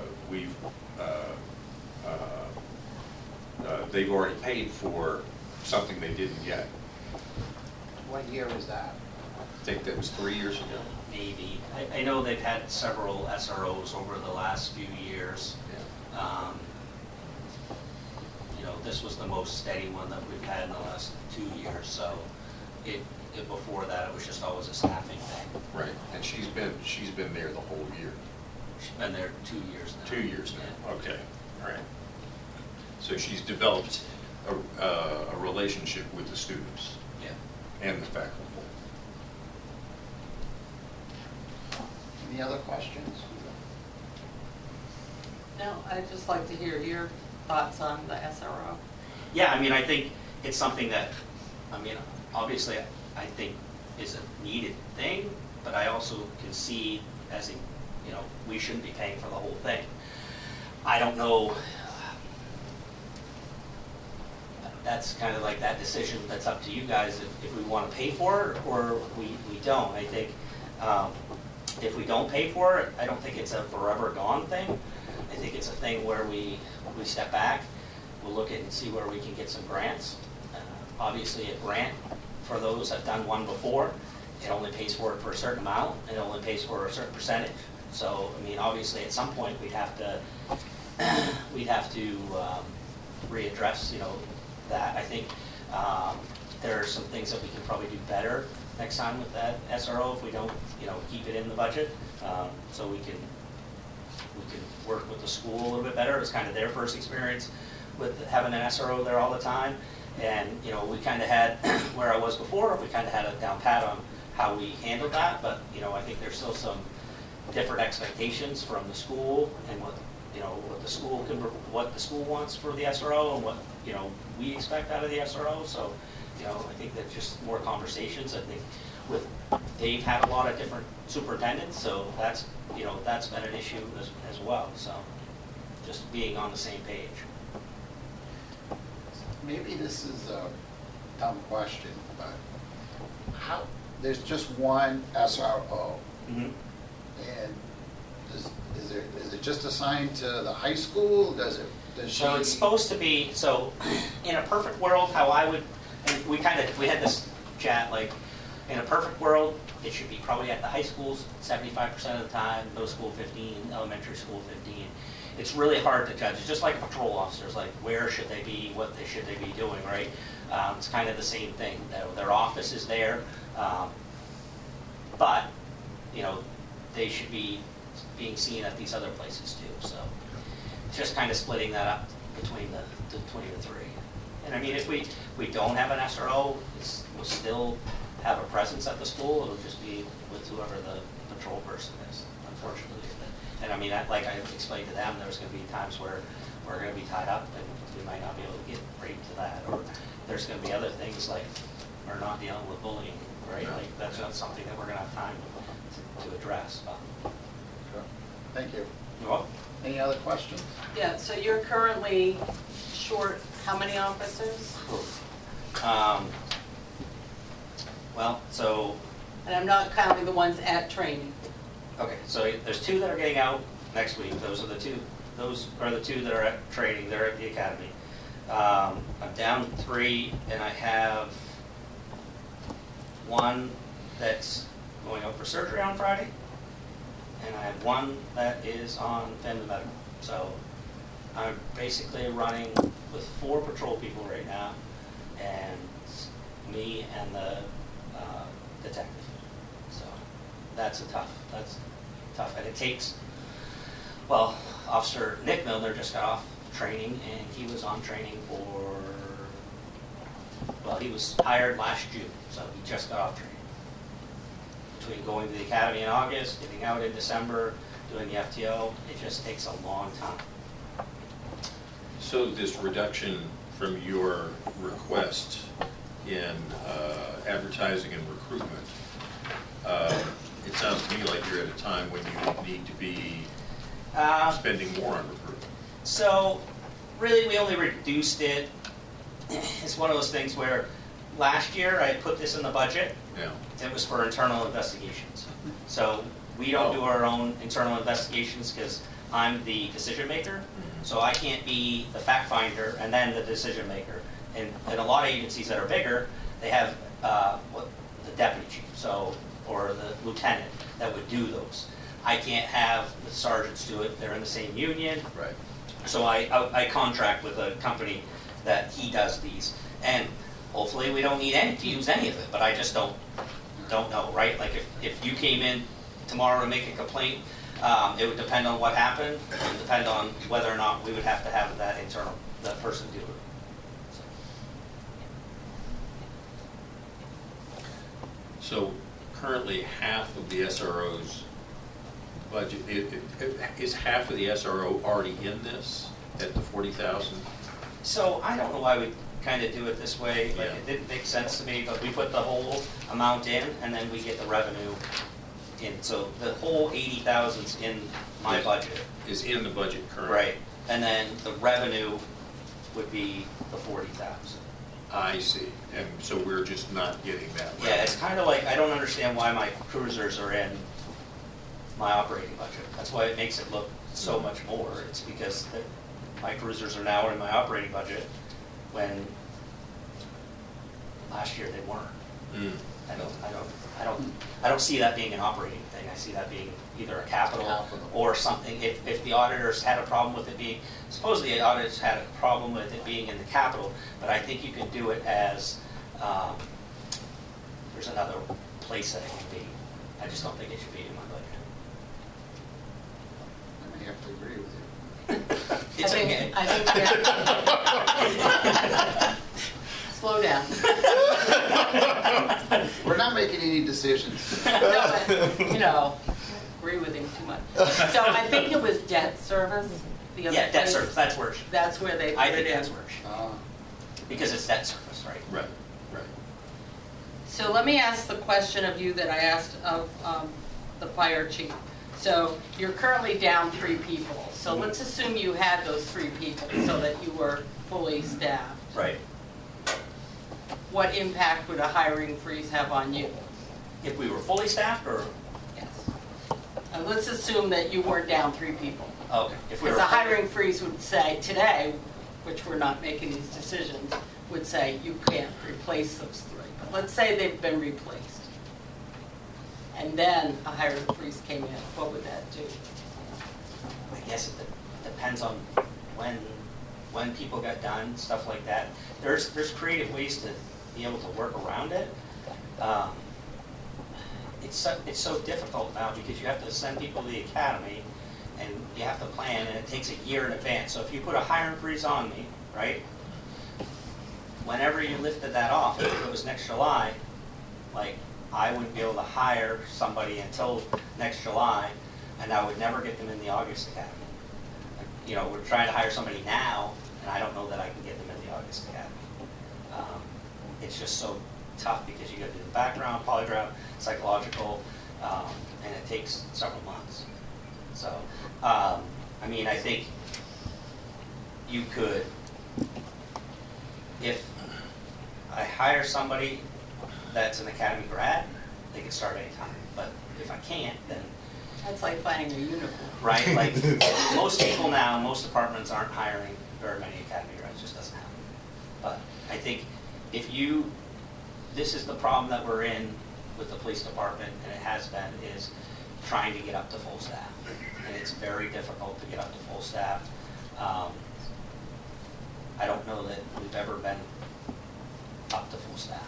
they've already paid for something they didn't get. What year is that? I think that was 3 years ago. Maybe. I know they've had several SROs over the last few years. Yeah. You know, this was the most steady one that we've had in the last 2 years. So before that, it was just always a staffing thing. Right. And she's been there the whole year. She's been there 2 years now. 2 years now. Yeah. Okay. All right. So she's developed a relationship with the students. Yeah. And the faculty. Any other questions? No, I'd just like to hear your thoughts on the SRO. Yeah, I mean, I think it's something that, I mean, obviously, I think is a needed thing, but I also can see as a, you know, we shouldn't be paying for the whole thing. I don't know. That's kind of like that decision that's up to you guys if we want to pay for it or we don't. I think if we don't pay for it, I don't think it's a forever gone thing. I think it's a thing where we step back, we'll look at and see where we can get some grants. Obviously a grant, for those that have done one before, it only pays for it for a certain amount, and it only pays for a certain percentage. So, I mean, obviously at some point we'd have to readdress, you know, that. I think there are some things that we can probably do better next time with that SRO if we don't, you know, keep it in the budget. So we can work with the school a little bit better. It's kind of their first experience with having an SRO there all the time. And, you know, we kind of had, where I was before, we kind of had a down pat on how we handled that. But, you know, I think there's still some different expectations from the school and what, you know, what the school wants for the SRO and what, you know, we expect out of the SRO. So, you know, I think that's just more conversations. I think they've had a lot of different superintendents, so that's, you know, that's been an issue as well. So just being on the same page. Maybe this is a dumb question, but there's just one SRO. Mm-hmm. And is it just assigned to the high school? Does she? So it's supposed to be, so in a perfect world, how I would, and we had this chat, like, in a perfect world, it should be probably at the high schools 75% of the time, middle school 15, elementary school 15. It's really hard to judge. It's just like patrol officers, like where should they be, what should they be doing, right? It's kind of the same thing. Their office is there, but, you know, they should be being seen at these other places too. So it's just kind of splitting that up between the three. And I mean, if we don't have an SRO, we'll still have a presence at the school. It'll just be with whoever the patrol person is, unfortunately. And I mean, like I explained to them, there's gonna be times where we're gonna be tied up and we might not be able to get right to that. Or there's gonna be other things like we're not dealing with bullying, right? Like that's not something that we're gonna have time to address. But. Sure. Thank you. You're welcome. Any other questions? Yeah, so you're currently short how many officers? Well, so. And I'm not counting the ones at training. Okay, so there's 2 that are getting out next week. Those are the two that are at training. They're at the academy. I'm down 3, and I have 1 that's going out for surgery on Friday, and I have 1 that is on family medical. So I'm basically running with 4 patrol people right now, and me and the detective. So that's tough, and it takes, well, Officer Nick Milner just got off training, and he was on training for, well, he was hired last June, so he just got off training. Between going to the academy in August, getting out in December, doing the FTO, it just takes a long time. So this reduction from your request in advertising and recruitment, it sounds to me like you're at a time when you need to be spending more on recruitment. So really we only reduced it. It's one of those things where last year I put this in the budget. Yeah. It was for internal investigations. So we don't do our own internal investigations because I'm the decision maker. So I can't be the fact finder and then the decision maker. And a lot of agencies that are bigger, they have the deputy chief, so, or the lieutenant that would do those. I can't have the sergeants do it. They're in the same union. Right. So I contract with a company that he does these. And hopefully we don't need to use any of it, but I just don't know, right? Like if you came in tomorrow to make a complaint, it would depend on what happened. It would depend on whether or not we would have to have that person do it. So currently half of the SRO's budget, is half of the SRO already in this at the 40,000? So I don't know why we kind of do it this way. Like it didn't make sense to me, but we put the whole amount in and then we get the revenue in. So the whole 80,000's in my budget. Is in the budget currently. Right. And then the revenue would be the 40,000. I see. And so we're just not getting that. Yeah, it's kind of like, I don't understand why my cruisers are in my operating budget. That's why it makes it look so much more. It's because my cruisers are now in my operating budget when last year they weren't. I don't see that being an operating thing. I see that being either a capital or something. If the auditors had a problem with it being, supposedly the auditors had a problem with it being in the capital, but I think you can do it as, there's another place that it can be. I just don't think it should be in my budget. I may have to agree with you. It's okay. I think slow down. We're not making any decisions. No, but, agree with him too much. So I think it was debt service. The other Yeah, debt place. service, that's worse. That's where they I put think it in. that's worse. Because it's debt service, right? Right. So let me ask the question of you that I asked of the fire chief. So you're currently down 3 people. So let's assume you had those 3 people so that you were fully staffed. Right. What impact would a hiring freeze have on you? If we were fully staffed, or? Yes. Let's assume that you weren't down 3 people. Okay. Because a hiring freeze would say today, which we're not making these decisions, would say you can't replace those 3. But let's say they've been replaced. And then a hiring freeze came in. What would that do? I guess it depends on when people got done, stuff like that. There's creative ways to be able to work around it. It's so difficult now because you have to send people to the academy and you have to plan, and it takes a year in advance. So if you put a hiring freeze on me, right, whenever you lifted that off, if it was next July, like I wouldn't be able to hire somebody until next July, and I would never get them in the August Academy. You know, we're trying to hire somebody now, and I don't know that I can get them in the August Academy. It's just so tough because you got to do the background, polygraph, psychological, and it takes several months. So, I mean, I think you could, if I hire somebody that's an academy grad, they can start anytime. But if I can't, then That's like finding a unicorn. right? Like most people now, most departments aren't hiring very many academy grads, just doesn't happen. But I think if you, this is the problem that we're in with the police department, and it has been, is trying to get up to full staff. And it's very difficult to get up to full staff. I don't know that we've ever been up to full staff.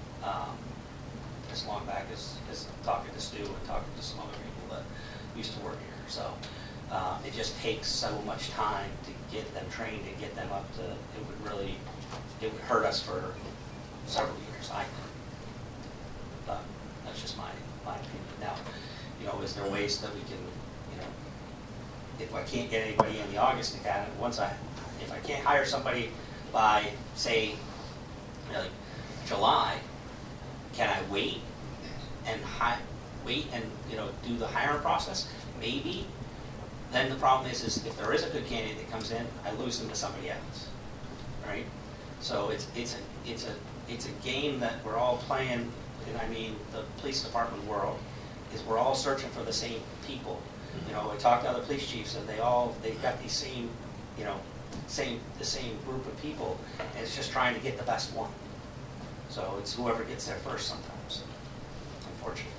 As long back as talking to Stu and talking to some other people that used to work here. So it just takes so much time to get them trained and get them up to, it would hurt us for several years, I think. But that's just my opinion. Now, you know, is there ways that we can, you know, if I can't get anybody in the August Academy, if I can't hire somebody by, say, you know, like July, can I wait and you know, do the hiring process? Maybe. Then the problem is if there is a good candidate that comes in, I lose them to somebody else, right? So it's a game that we're all playing. And I mean, the police department world is we're all searching for the same people. You know, I talked to other police chiefs, and they've got these same, you know, the same group of people, and it's just trying to get the best one. So it's whoever gets there first sometimes, unfortunately.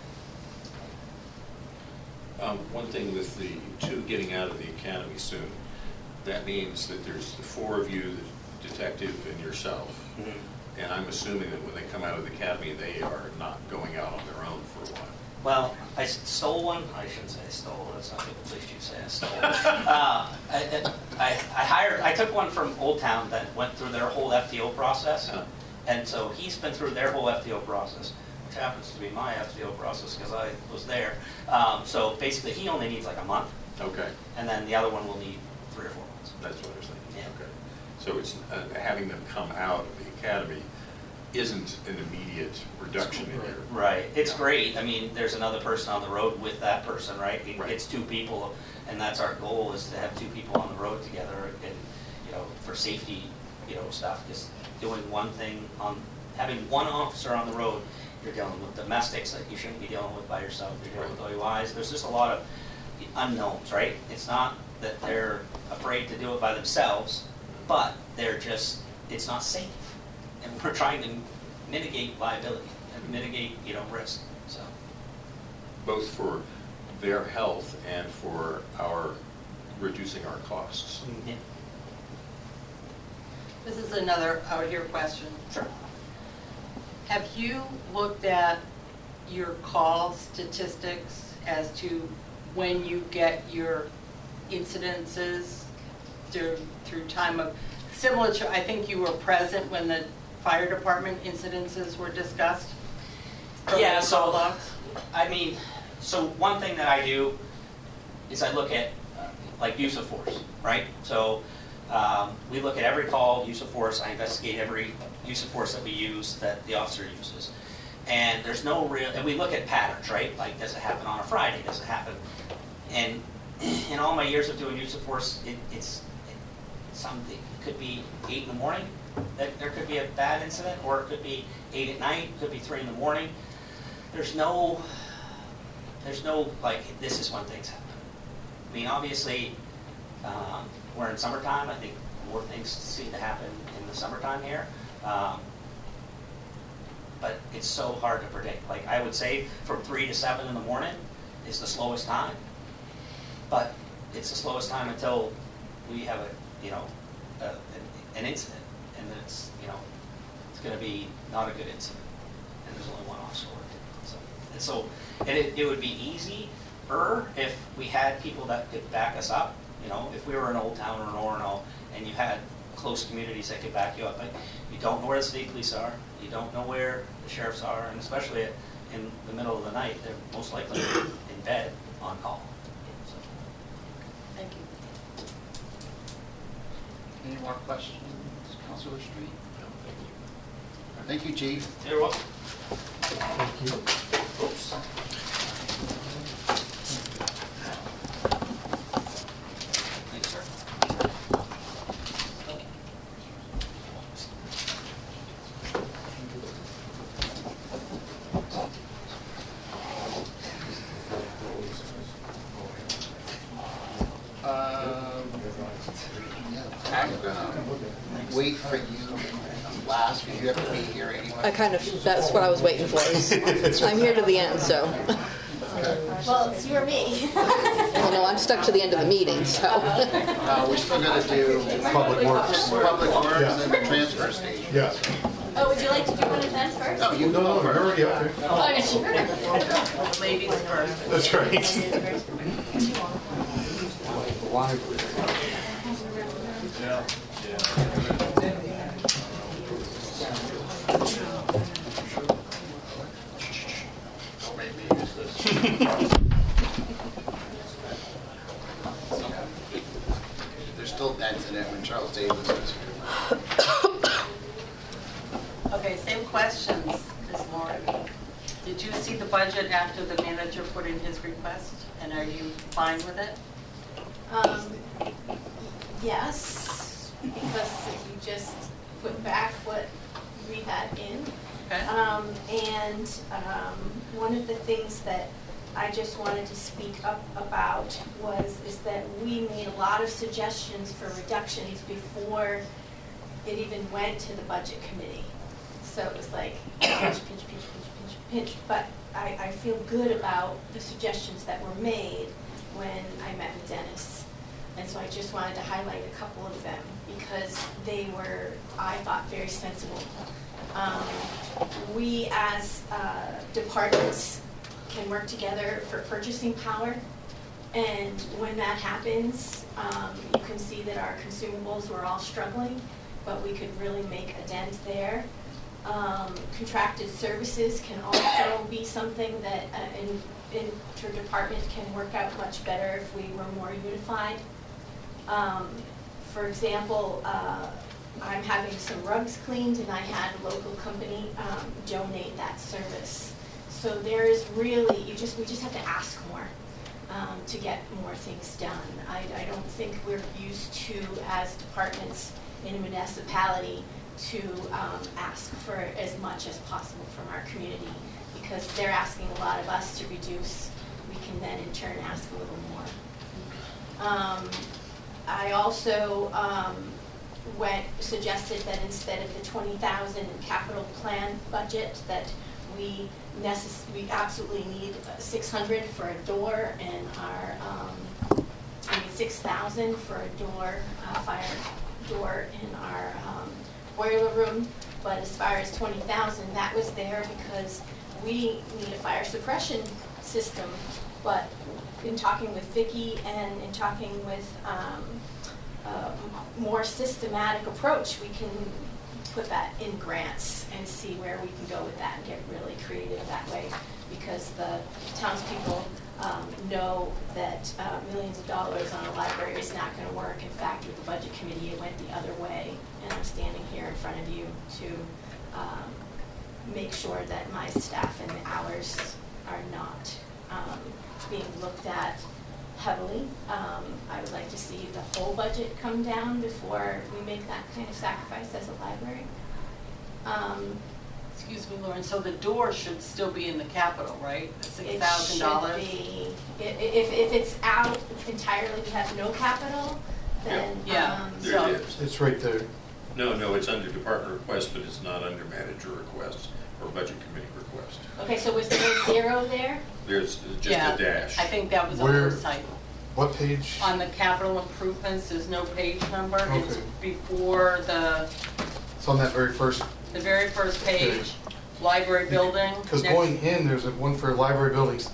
One thing with the two getting out of the academy soon, that means that there's the four of you, the detective and yourself. Mm-hmm. And I'm assuming that when they come out of the academy, they are not going out on their own for a while. Well, I stole one. I shouldn't say I stole. That's not what the police chief say I stole. I took one from Old Town that went through their whole FTO process. And so he's been through their whole FTO process, which happens to be my FTO process because I was there. So basically, he only needs like a month. Okay. And then the other one will need 3 or 4 months. That's what I was thinking. Yeah. Okay. So it's having them come out of the academy isn't an immediate reduction in your... Right. It's Yeah. great. I mean, there's another person on the road with that person, right? Right. It's 2 people, and that's our goal, is to have 2 people on the road together, and, you know, for safety, you know, stuff. Just doing one thing having one officer on the road, you're dealing with domestics that you shouldn't be dealing with by yourself. You're dealing with OUIs. There's just a lot of unknowns, right? It's not that they're afraid to do it by themselves, but it's not safe. And we're trying to mitigate liability and mitigate, you know, risk, so. Both for their health and for reducing our costs. Yeah. This is another out here question. Sure. Have you looked at your call statistics as to when you get your incidences through time of, similar to, I think you were present when the fire department incidences were discussed? Yeah, so, I mean, so one thing that I do is I look at like use of force, right? So we look at every call, use of force. I investigate every use of force that we use, that the officer uses. And there's no real, and we look at patterns, right? Like, does it happen on a Friday? Does it happen? And in all my years of doing use of force, it's something, it could be 8 in the morning, that there could be a bad incident, or it could be 8 at night, it could be 3 in the morning. There's no, like, this is when things happen. I mean, obviously, we're in summertime. I think more things seem to happen in the summertime here. But it's so hard to predict. Like, I would say from 3 to 7 in the morning is the slowest time. But it's the slowest time until we have an incident. And it's, you know, it's going to be not a good incident. And there's only one officer working. And it would be easier if we had people that could back us up. You know, if we were in Old Town or in Orono and you had close communities that could back you up. But you don't know where the state police are. You don't know where the sheriffs are. And especially, in the middle of the night, they're most likely in bed on call. So, Thank you. Any more questions, Councilor Street? Thank you, Chief. you're welcome. Thank you. Oops. Thanks, sir. I'm gonna wait for you last, because you have to be here anyway. That's what I was waiting for. I'm here to the end, so. Well, it's you or me. Well, no, I'm stuck to the end of the meeting, so. We're still gonna do Public Works. Public Works Yeah. and the transfer station. Yeah. Oh, would you like to do one of them first? No, you No, go no, you're first. already up there. Ladies first. That's right. Oh, maybe use this. There's still dents in it when Charles Davis was here. Okay, same questions, Ms. Lauren. Did you see the budget after the manager put in his request, and are you fine with it? Yes, because you just put back what we had in. Okay. One of the things that I just wanted to speak up about is that we made a lot of suggestions for reductions before it even went to the budget committee. So it was like pinch, pinch, pinch, pinch, pinch, pinch. But I feel good about the suggestions that were made when I met with Dennis. And so I just wanted to highlight a couple of them because they were, I thought, very sensible. We as departments can work together for purchasing power. And when that happens, you can see that our consumables were all struggling, but we could really make a dent there. Contracted services can also be something that interdepartment can work out much better if we were more unified. For example, I'm having some rugs cleaned and I had a local company donate that service. So there is really, we just have to ask more to get more things done. I don't think we're used to, as departments in a municipality, to ask for as much as possible from our community because they're asking a lot of us to reduce. We can then in turn ask a little more. I also suggested that instead of the $20,000 in capital plan budget, that we absolutely need $600 for a door and our $6,000 for a door, fire door in our boiler room. But as far as $20,000, that was there because we need a fire suppression system. But in talking with Vicki and in talking with a more systematic approach, we can put that in grants and see where we can go with that and get really creative that way because the townspeople know that millions of dollars on a library is not going to work. In fact, with the budget committee, it went the other way, and I'm standing here in front of you to make sure that my staff and the hours are not being looked at heavily. I would like to see the whole budget come down before we make that kind of sacrifice as a library. Excuse me, Lauren, so the door should still be in the capital, right? The It $6,000? should be, if it's out entirely, we have no capital, then, Yeah. There it is. It's right there. No, it's under department request, but it's not under manager request or budget committee request. okay, so was there a zero there? There's just Yeah, a dash. I think that was a Where- oversight. What page? On the capital improvements, there's no page number. It's Okay. before It's on that very first, the very first page, library building. because next- going in, there's a one for library buildings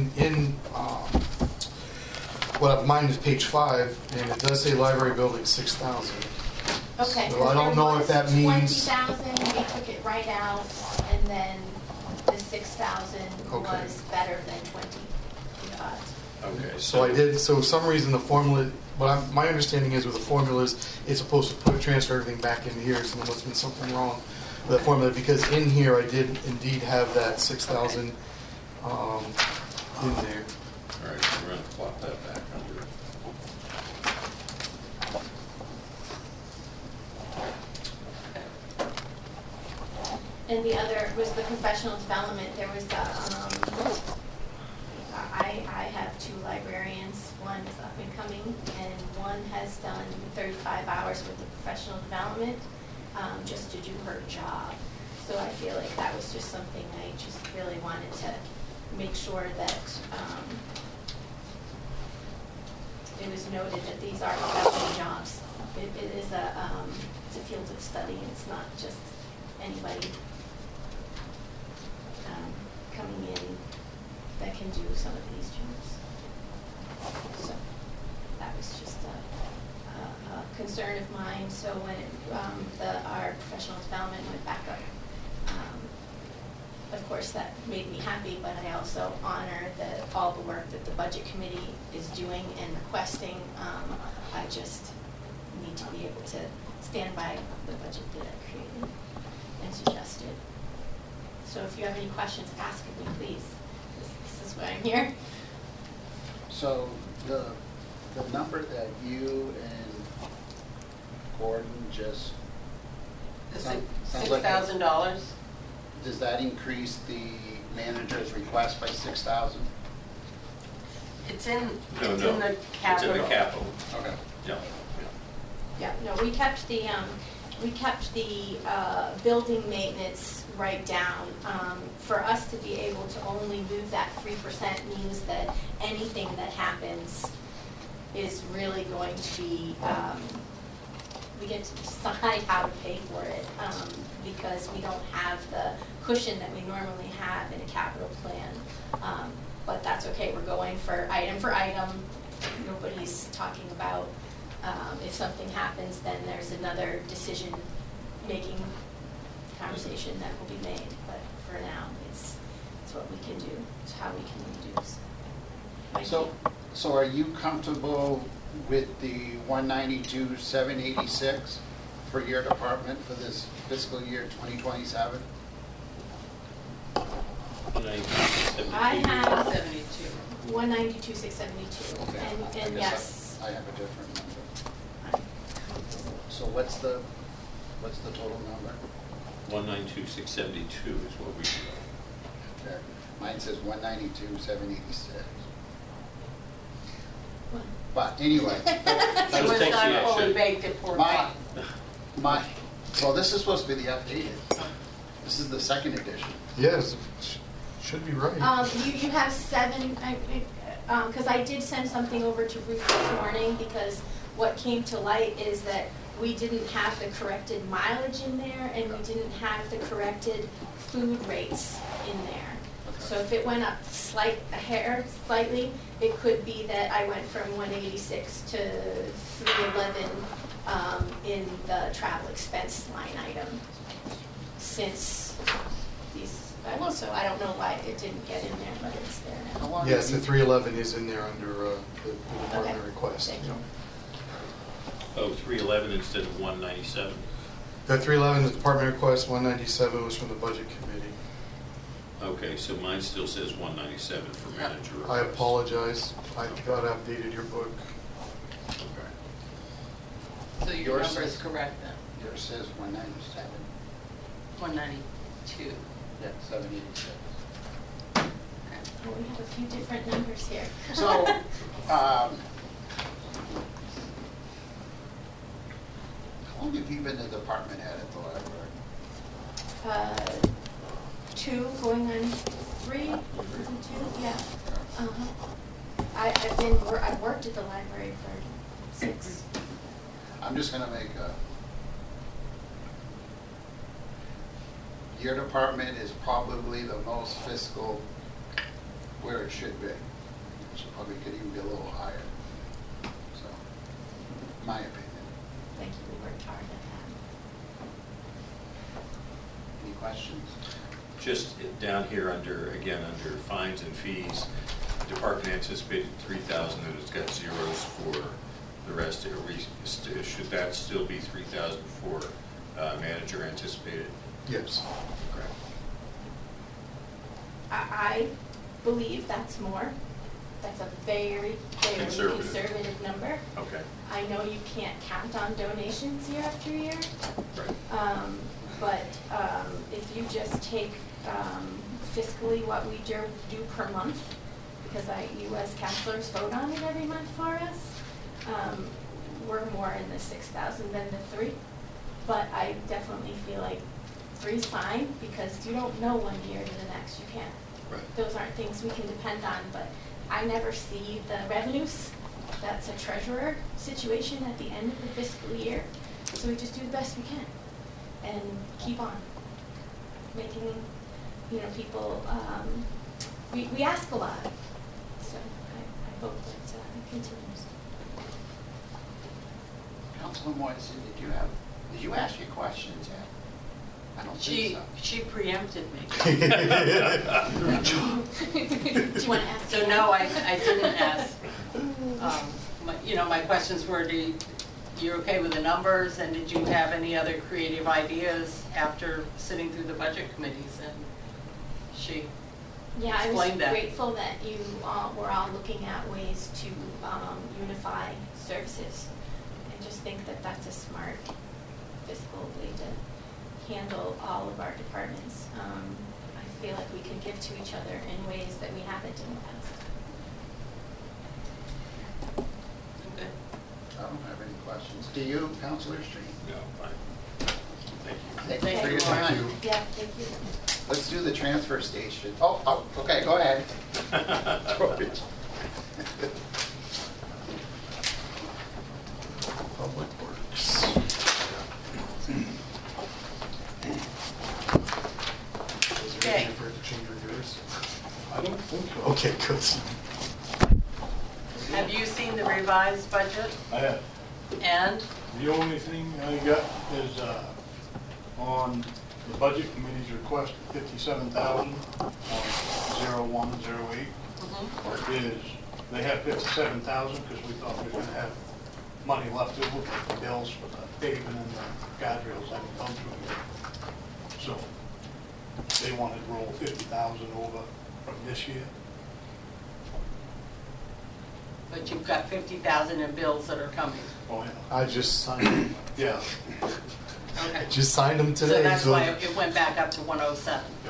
well, mine is page 5, and it does say library building 6,000. Okay. So I don't know if that means- 20,000, we took it right out, and then the 6,000 Okay. was better than 20, we thought. Okay. So I did, so for some reason the formula, my understanding is with the formulas, it's supposed to transfer everything back in here, so there must have been something wrong with the formula, because in here I did indeed have that 6,000 in there. All right, so we're going to plot that back under. And the other was the professional development. There was the, I have 2 librarians. One is up and coming, and one has done 35 hours with the professional development, just to do her job. So I feel like that was just something I just really wanted to make sure that it was noted that these are professional jobs. It is it's a field of study. It's not just anybody coming in that can do some of these jobs. So that was just a concern of mine. So when our professional development went back up, of course that made me happy, but I also honor all the work that the budget committee is doing and requesting. I just need to be able to stand by the budget that I created and suggested. So if you have any questions, ask of me, please. This is why I'm here. So the number that you and Gordon just. The sounds like $6,000? Does that increase the manager's request by 6,000? It's in, No, it's no. in the capital. It's in the capital. Okay. Yeah. Yeah, no, we kept the building maintenance right down. For us to be able to only move that 3% means that anything that happens is really going to be, we get to decide how to pay for it, because we don't have the cushion that we normally have in a capital plan. But that's okay, we're going for item. Nobody's talking about if something happens, then there's another decision-making conversation that will be made. But for now, it's what we can do. It's how we can reduce. So are you comfortable with the 192,786 for your department for this fiscal year 2027? I have 72. 192,672, Okay. I and guess yes. I have a different number. So what's the total number? 192,672 is what we do. Okay. Mine says 192,786. But anyway, It was takes not the fully action. baked at 4 my, o'clock. well, this is supposed to be the updated. This is the second edition. Yes, should be right. You have 7, because I did send something over to Ruth this morning, because what came to light is that we didn't have the corrected mileage in there, and we didn't have the corrected food rates in there. So if it went up slightly, it could be that I went from 186 to 311 in the travel expense line item. Since these, so I don't know why it didn't get in there, but it's there now. How long Yes, have the you- 311 is in there under the department Okay. request. Thank you. Oh, 311 instead of 197? That 311 is department request, 197 was from the budget committee. Okay, so mine still says 197 for manager. I request. apologize, I thought I updated your book. Okay. So your Yours number is says- correct then, Yours says 197. 192. Yeah, 786. Oh, we have a few different numbers here. So, how long have you been the department head at the library? 2 going on 3, is it 2? Yeah. I've worked at the library for 6. I'm just gonna make your department is probably the most fiscal where it should be. It probably could even be a little higher. So, my opinion. Thank you, we worked hard at Any questions? just down here under, again, under fines and fees, department anticipated 3,000, and it's got zeros for the rest. Should that still be 3,000 for manager anticipated? Yes. Correct. I believe that's more. That's a very, very conservative number. Okay. I know you can't count on donations year after year. Right. But if you just take fiscally what we do per month, because you as counselors vote on it every month for us, we're more in the 6,000 than the 3. But I definitely feel like 3's fine, because you don't know one year to the next. You can't. Right. Those aren't things we can depend on. But I never see the revenues. That's a treasurer situation at the end of the fiscal year. So we just do the best we can and keep on making, people, we ask a lot. So I hope that it continues. Councilman Moise, did you ask your questions yet? I don't think so. She preempted me. Do you want to ask? So no, I didn't ask. My questions were, you're okay with the numbers, and did you have any other creative ideas after sitting through the budget committees? And she explained that. I was grateful that you were all looking at ways to unify services. I just think that that's a smart fiscal way to handle all of our departments. I feel like we can give to each other in ways that we haven't in the past. Okay. I don't have any questions. Do you, Councilor Street? No, fine. Thank you. Thank you for your time. Yeah, thank you. Let's do the transfer station. Oh, okay, go ahead. Public Works. Is there Okay. any for it to change or yours? I don't think so. Okay, good. Have you seen the revised budget? I have. And The only thing I got is on the budget committee's request, 57,000 on 0108. Is they have 57,000 because we thought we were going to have money left over for the bills for the paving and the guardrails that would come through here. So they wanted to roll 50,000 over from this year. but you've got 50,000 in bills that are coming. Oh, yeah. I just signed them. Yeah. Okay. Just signed them today. So that's why it went back up to 107. Yep.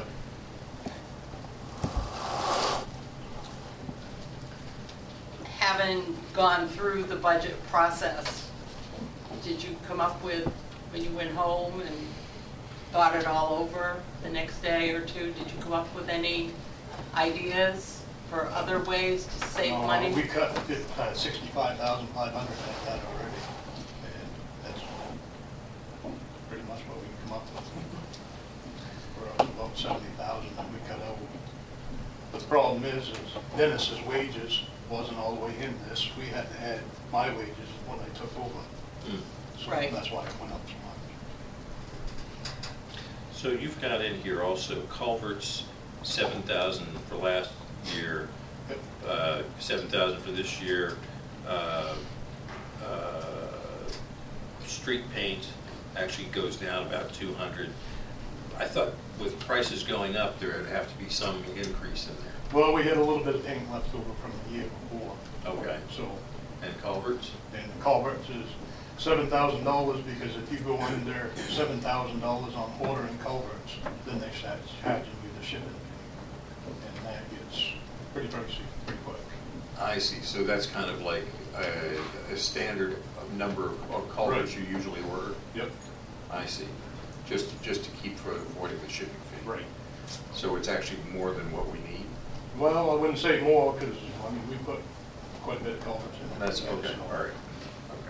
Having gone through the budget process, did you come up with, when you went home and thought it all over the next day or two, did you come up with any ideas for other ways to save money? We cut 65,500 at that already, and that's pretty much what we can come up with. We're up to about 70,000 that we cut out. But the problem is Dennis's wages wasn't all the way in this. We had to add my wages when I took over. So Right. that's why it went up so much. So you've got in here also culverts, 7,000 for last year, 7,000 for this year. Street paint actually goes down about 200. I thought with prices going up, there would have to be some increase in there. Well, we had a little bit of paint left over from the year before. Okay. So, And culverts? and the culverts is $7,000 because if you go under $7,000 on ordering culverts, then they start charging you the shipping fee. And that gets pretty pricey, pretty quick. I see. So that's kind of like a standard number of culverts you usually order? Yep. I see. Just to keep from avoiding the shipping fee? Right. So it's actually more than what we need? Well, I wouldn't say more because, I mean, we put quite a bit of culverts in it. That's okay, So- all right, okay.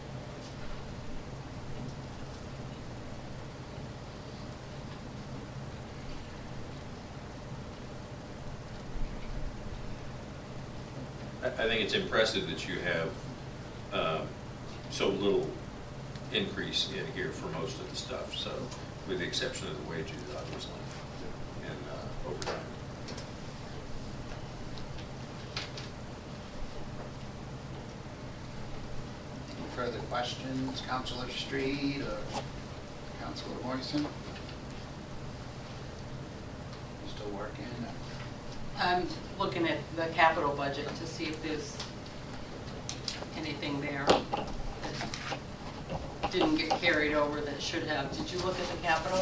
I think it's impressive that you have so little increase in here for most of the stuff, so with the exception of the wages, obviously. And overtime. Any further questions, Councilor Street or Councilor Morrison? Still working? I'm looking at the capital budget to see if there's anything there that didn't get carried over that should have. Did you look at the capital?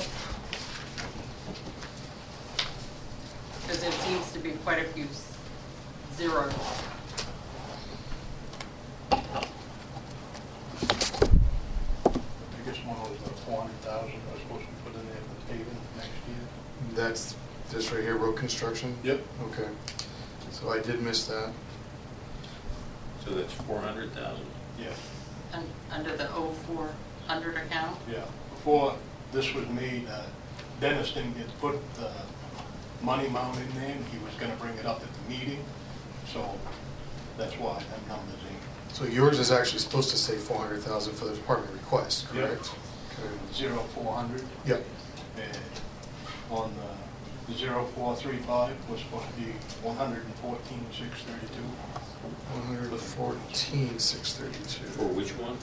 Because there seems to be quite a few zeros. I guess one was the 400,000 I was supposed to put in there for paving next year. That's this right here, road construction? Yep. Okay. So I did miss that. So that's 400,000? Yeah. Under the 0400 account? Yeah. Before this was made, Dennis didn't get to put the money amount in there, and he was gonna bring it up at the meeting, so that's why that number's in. So yours is actually supposed to say 400,000 for the department request, Yep. correct? Okay. 0400. Yep. And on the 0435 was supposed to be 114,632. 114,632. For which one?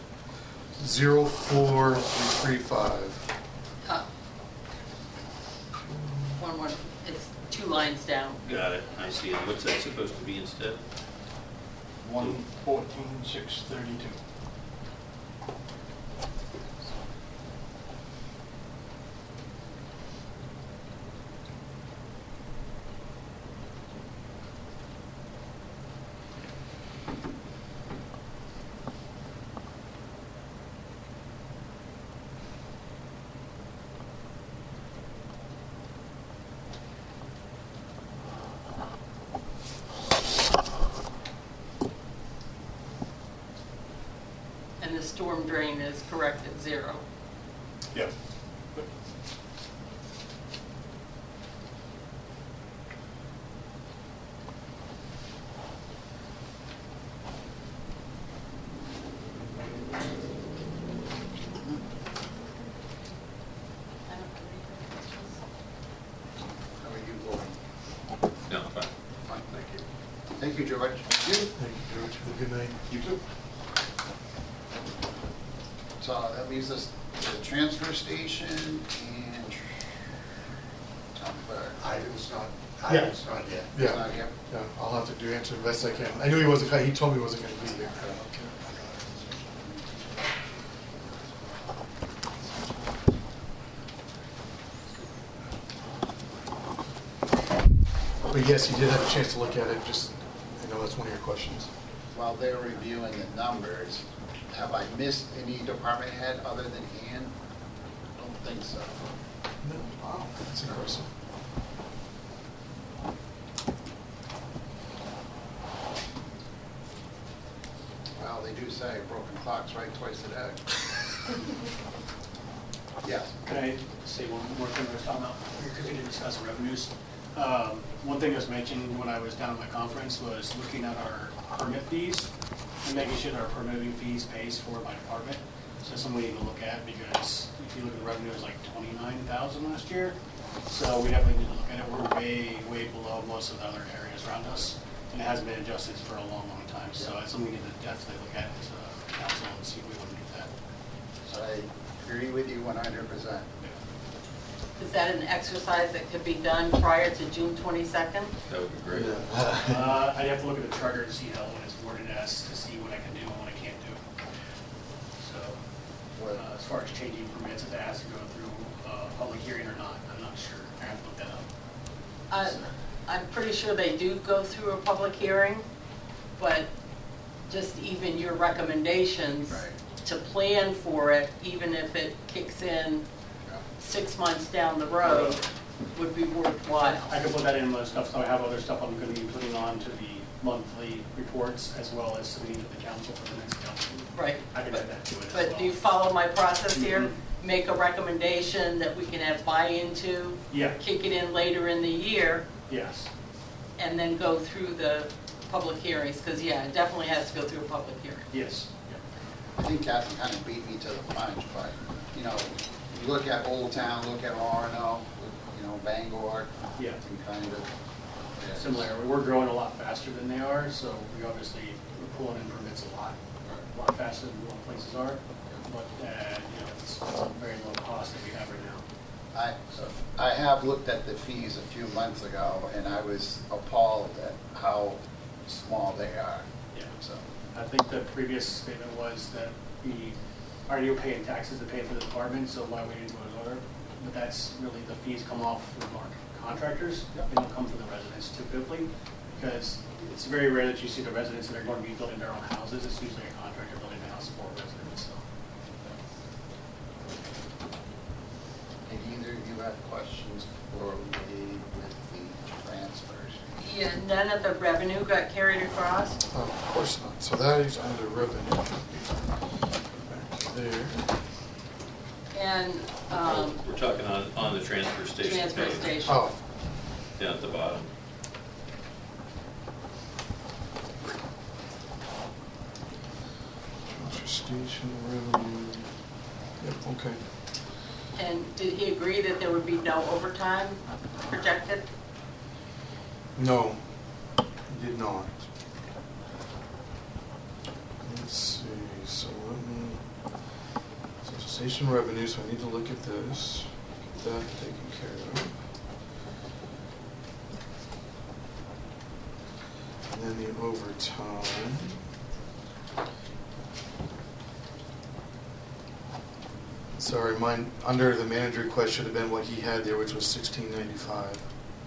04335. One, it's 2 lines down. Got it, I see it. What's that supposed to be instead? 114,632. And the storm drain is correct at 0. Yep. How are you going? No, fine. Fine, thank you. Thank you, George. Thank you. Thank you, George. Have a good night. You too. So that leaves us to the transfer station and town clerk. Item's not, Yeah. item's not yet. It's Yeah. not here. Yeah, I'll have to answer the best I can. I knew he wasn't, he told me he wasn't going to be here. But yes, he did have a chance to look at it, just, I know that's one of your questions. While they're reviewing the numbers, have I missed any department head other than Ann? Don't think so. No. Wow, that's impressive. Well, they do say broken clock's right twice a day. Yes. Can I say one more thing I was talking about? Because we didn't discuss revenues. One thing that was mentioned when I was down at my conference was looking at our permit fees and making sure that our permitting fees pays for by department. So that's something we need to look at, because if you look at the revenue, it was like 29,000 last year. So we definitely need to look at it. We're way, way below most of the other areas around us, and it hasn't been adjusted for a long, long time. So it's something we need to definitely look at as a council and see if we want to do that. So I agree with you 100%. Is that an exercise that could be done prior to June 22nd? That would be great. I'd have to look at the charter to see how it's worded as, to see what I can do and what I can't do. So, as far as changing permits, if it has to go through a public hearing or not, I'm not sure. I have to look that up. I'm pretty sure they do go through a public hearing, but just even your recommendations Right. to plan for it, even if it kicks in 6 months down the road, would be worthwhile. I can put that in my stuff, so I have other stuff I'm going to be putting on to the monthly reports, as well as submitting to the council for the next council. Right. I can add that to it as But well. do you follow my process here? Mhm. Make a recommendation that we can have buy-in to, Yeah, kick it in later in the year, yes. and then go through the public hearings, because, yeah, it definitely has to go through a public hearing. Yes. I think Kathy kind of beat me to the punch, but, you know, look at Old Town, look at Orono, you know, Bangor, Yeah. and kind of, yeah. Similar, we're growing a lot faster than they are, so we obviously, we're pulling in permits a lot faster than a lot of places are. But, you know, it's a very low cost that we have right now. I have looked at the fees a few months ago, and I was appalled at how small they are. Yeah. So, I think the previous statement was that we already were paying taxes to pay for the department, so why we didn't go to order. But that's really, the fees come off from our contractors. They don't come from the residents typically, because it's very rare that you see the residents that are going to be building their own houses. It's usually a contractor building a house for residents, so. did either of you have questions for me with the transfers? Yeah, none of the revenue got carried across? Of course not. So that is under revenue. Back to there. And, We're talking on the transfer station transfer page. station. Oh, Down at the bottom. transfer station revenue. Yep, okay. And did he agree that there would be no overtime projected? No, he did not. Let's see, so let me, so station revenue, so I need to look at this, get that taken care of. And then the overtime. Sorry, mine, under the manager request should have been what he had there, which was $16.95.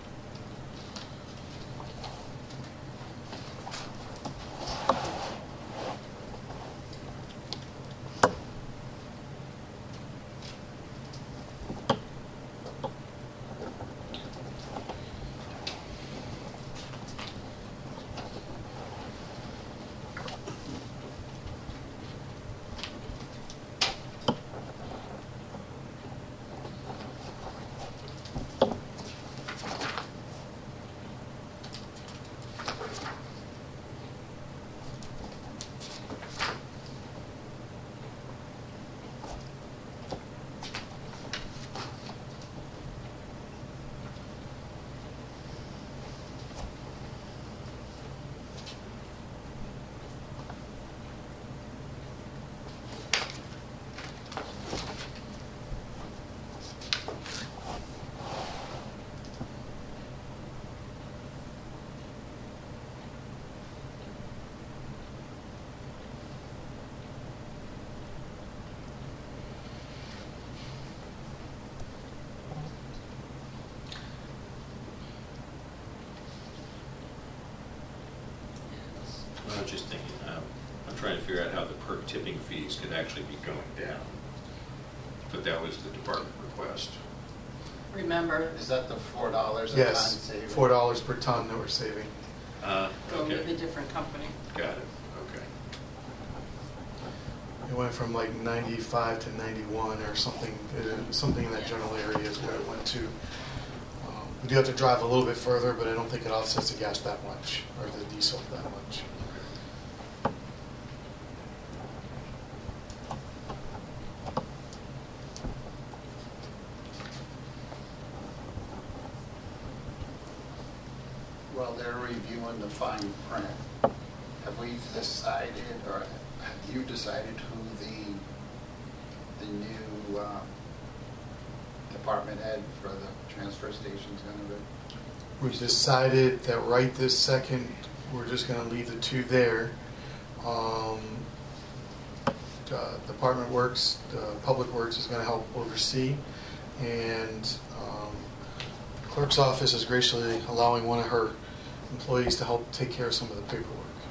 I was just thinking, I'm trying to figure out how the perk tipping fees could actually be going down. But that was the department request. Remember, Is that the $4 a ton Yes, saving? $4 per ton that we're saving. go with a Okay, different company. got it, okay. It went from like 95 to 91 or something, something in that general area is where it went to. We do have to drive a little bit further, but I don't think it offsets the gas that much, or the diesel that much. While they're reviewing the fine print, have we decided, or have you decided who the new department head for the transfer station's gonna be? We've decided that right this second, we're just gonna leave the two there. Department Works, Public Works is gonna help oversee, and Clerk's office is graciously allowing one of her employees to help take care of some of the paperwork.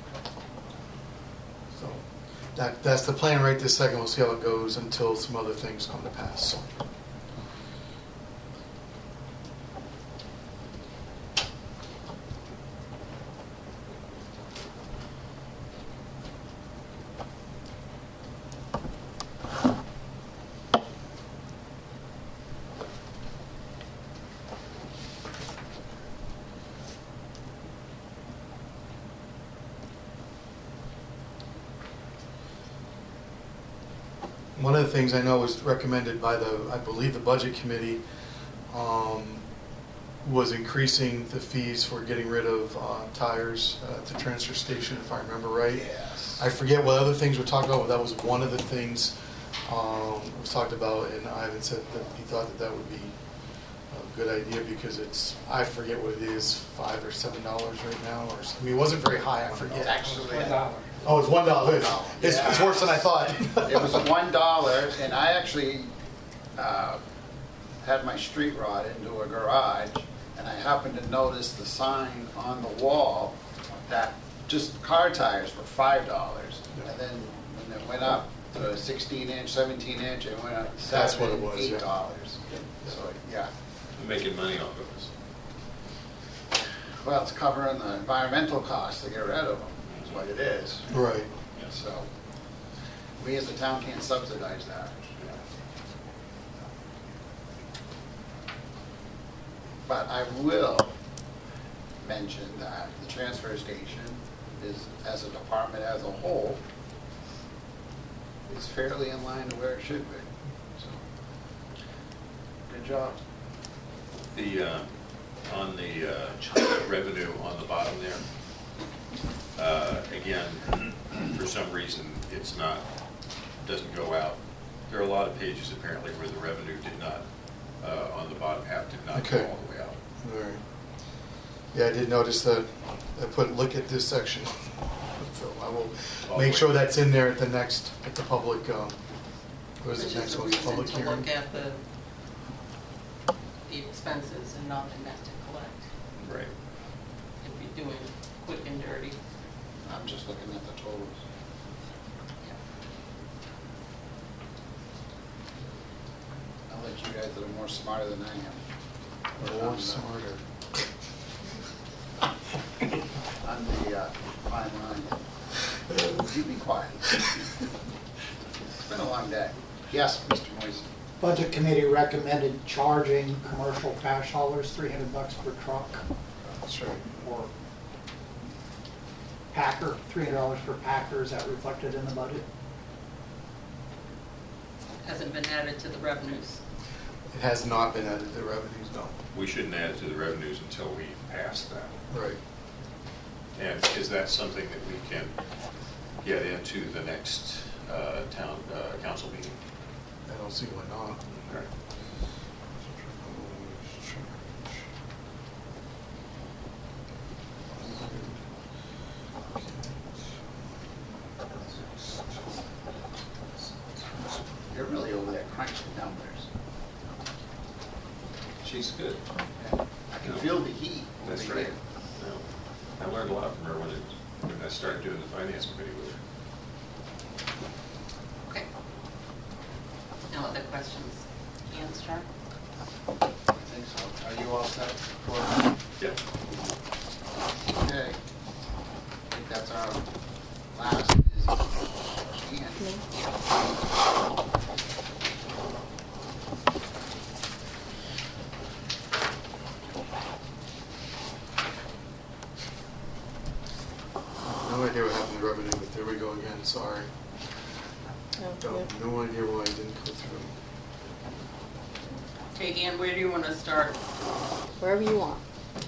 So that's the plan right this second. We'll see how it goes until some other things come to pass. So. one of the things I know was recommended by I believe the Budget Committee, was increasing the fees for getting rid of tires at the transfer station, if I remember right. Yes. I forget what other things were talked about, but that was one of the things was talked about, and Ivan said that he thought that would be a good idea because it's, I forget what it is, $5 or $7 right now, or I mean, it wasn't very high, I forget. It's actually Oh, it's $1. It's worse than I thought. It was $1, and I actually had my street rod into a garage, and I happened to notice the sign on the wall that just car tires were $5, and then when it went up to 16-inch, 17-inch, it went up to That's what it was, $8. yeah. So, yeah. We're making money off of this. Well, it's covering the environmental costs to get rid of them, is what it is. Right. So, we as a town can't subsidize that. But I will mention that the transfer station is, as a department as a whole, is fairly in line to where it should be. So, good job. The, on the revenue on the bottom there, again, for some reason, it's not, doesn't go out. There are a lot of pages apparently where the revenue did not, on the bottom half did not go all the way out. All right. Yeah, I did notice that I put look at this section. So I will make sure that's in there at the next, at the public, what is the next one, public hearing? Which is a reason to look at the expenses and not the net to collect. Right. If you're doing quick and dirty. I'm just looking at the totals. I'll let you guys that are more smarter than I am. More smarter. On the fine line. You be quiet. It's been a long day. Yes, Mr. Moise. Budget Committee recommended charging commercial cash haulers $300 per truck. That's right. Or packer, $300 per packer. Is that reflected in the budget? Hasn't been added to the revenues. It has not been added to the revenues, no. We shouldn't add it to the revenues until we pass that. Right. And is that something that we can get into the next town council meeting? I don't see why not. All right. You're really over there crunching numbers. She's good. I can feel the heat. That's over right. here. No, I learned a lot from her when I started doing the finance committee with her. Okay. No other questions? Ian, start? I think so. Are you all set for? Yep. Okay. I think that's our last is Ian. No idea what happened to revenue, but there we go again, sorry. No idea why it didn't go through. Okay, Ian, where do you want to start? Wherever you want.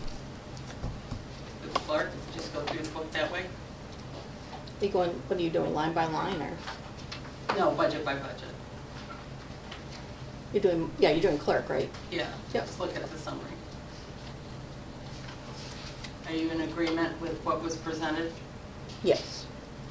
With the clerk? Just go through the book that way? You going, what are you doing, line by line, or? No, budget by budget. You're doing, yeah, you're doing clerk, right? Yeah, Yep. just look at the summary. Are you in agreement with what was presented? Yes.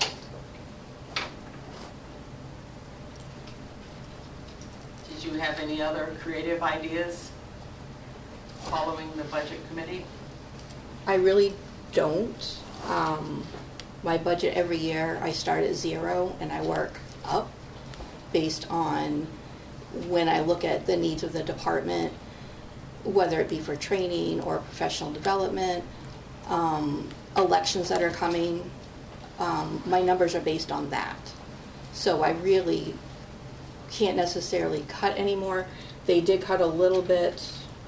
Did you have any other creative ideas following the budget committee? I really don't. My budget every year, I start at 0 and I work up based on when I look at the needs of the department, whether it be for training or professional development, elections that are coming. My numbers are based on that. So I really can't necessarily cut anymore. They did cut a little bit,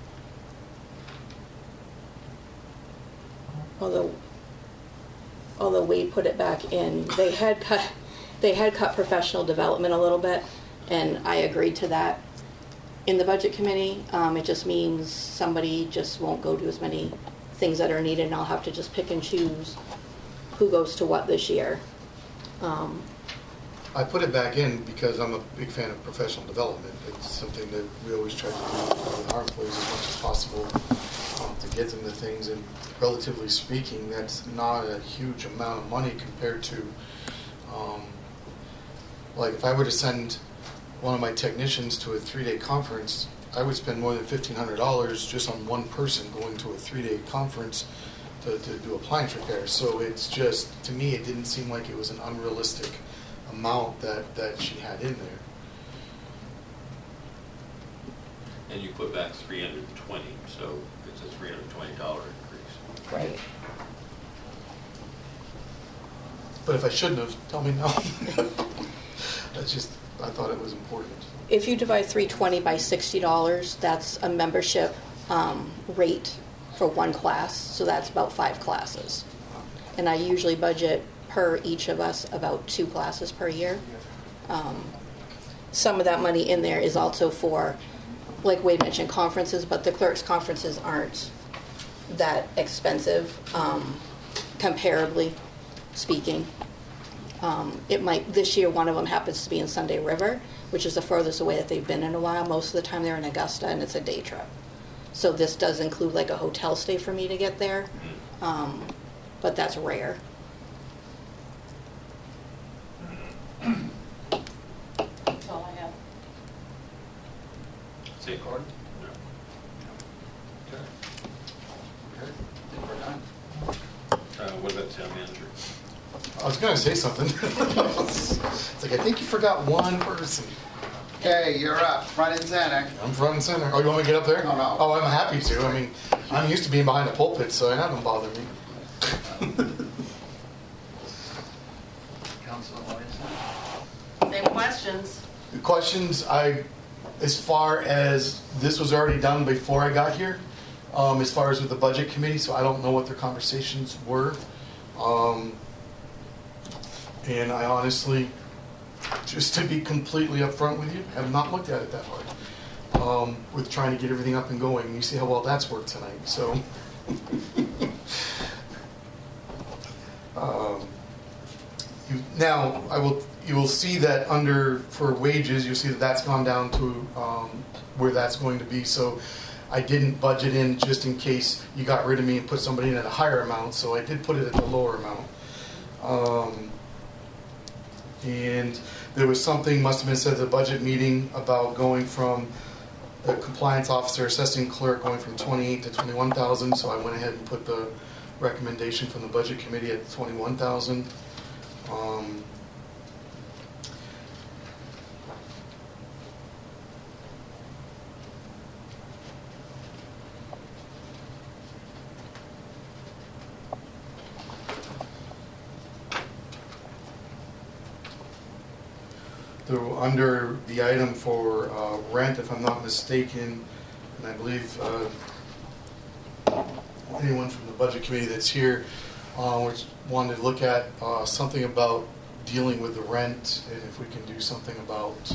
although Wade put it back in. They had cut professional development a little bit, And I agreed to that in the budget committee. It just means somebody just won't go to as many things that are needed, and I'll have to just pick and choose who goes to what this year. I put it back in because I'm a big fan of professional development. It's something that we always try to do with our employees as much as possible, to get them to things. And relatively speaking, that's not a huge amount of money compared to, like if I were to send one of my technicians to a 3-day conference, I would spend more than $1,500 just on one person going to a 3-day conference to do appliance repairs. So it's just, to me, it didn't seem like it was an unrealistic amount that she had in there. And you put back 320, so it's a $320 increase. Right. But if I shouldn't have, tell me no. That's just, I thought it was important. If you divide 320 by $60, that's a membership rate for one class, so that's about 5 classes. And I usually budget per each of us about 2 classes per year. Some of that money in there is also for, like Wade mentioned, conferences, but the clerks' conferences aren't that expensive, comparably speaking. It might, this year one of them happens to be in Sunday River, which is the furthest away that they've been in a while. Most of the time they're in Augusta, and it's a day trip. So this does include like a hotel stay for me to get there, but that's rare. That's all I have. Say Gordon? No. Okay. Okay, I think we're done. What about town manager? I was going to say something. It's like, I think you forgot one person. Okay, you're up, front and center. I'm front and center. Oh, you want me to get up there? No, no. Oh, I'm happy to. I mean, I'm used to being behind the pulpit, so that don't bother me. Councilor Williamson? Same questions. The questions, as far as, this was already done before I got here, as far as with the budget committee, so I don't know what their conversations were. And I honestly, just to be completely upfront with you, have not looked at it that hard. With trying to get everything up and going. You see how well that's worked tonight, so. Now, you will see that under, for wages, you'll see that that's gone down to where that's going to be. So I didn't budget in just in case you got rid of me and put somebody in at a higher amount, so I did put it at the lower amount. And there was something, must have been said at the budget meeting, about going from the compliance officer, assessing clerk, going from 28 to 21,000. So I went ahead and put the recommendation from the budget committee at 21,000. Under the item for rent, if I'm not mistaken, and I believe anyone from the budget committee that's here which wanted to look at something about dealing with the rent, and if we can do something about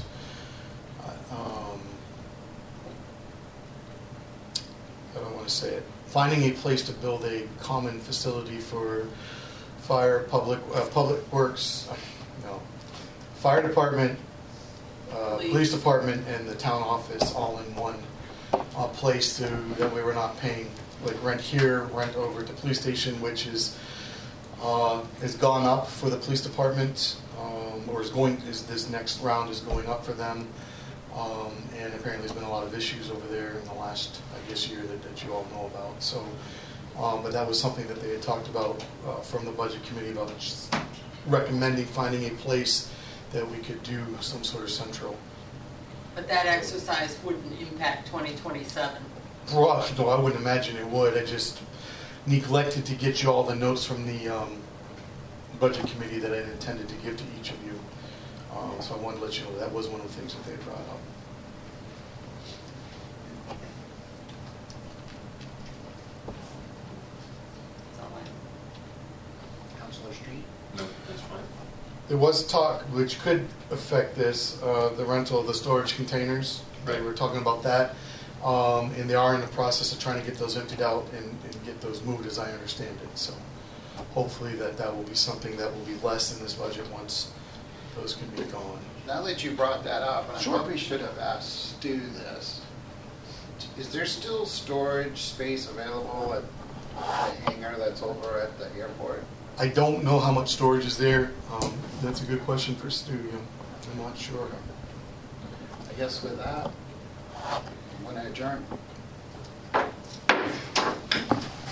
I don't want to say it, finding a place to build a common facility for fire, public works, no, fire department, police department, and the town office all in one place, to that way we're not paying like rent here, rent over at the police station, which is has gone up for the police department, or this next round is going up for them, and apparently there's been a lot of issues over there in the last, I guess, year that you all know about. So, but that was something that they had talked about from the budget committee, about just recommending finding a place that we could do some sort of central. But that exercise wouldn't impact 2027. Well, no, I wouldn't imagine it would. I just neglected to get you all the notes from the budget committee that I intended to give to each of you. So I wanted to let you know that was one of the things that they brought up. That's all I have. Councilor Street? No, that's fine. There was talk, which could affect this, the rental of the storage containers. They were talking about that. And they are in the process of trying to get those emptied out and get those moved, as I understand it. So hopefully that will be something that will be less in this budget once those can be gone. Now that you brought that up, and Sure. I probably should have asked Stu this, is there still storage space available at the hangar that's over at the airport? I don't know how much storage is there. That's a good question for Stu. I'm not sure. I guess with that, I'm going to adjourn.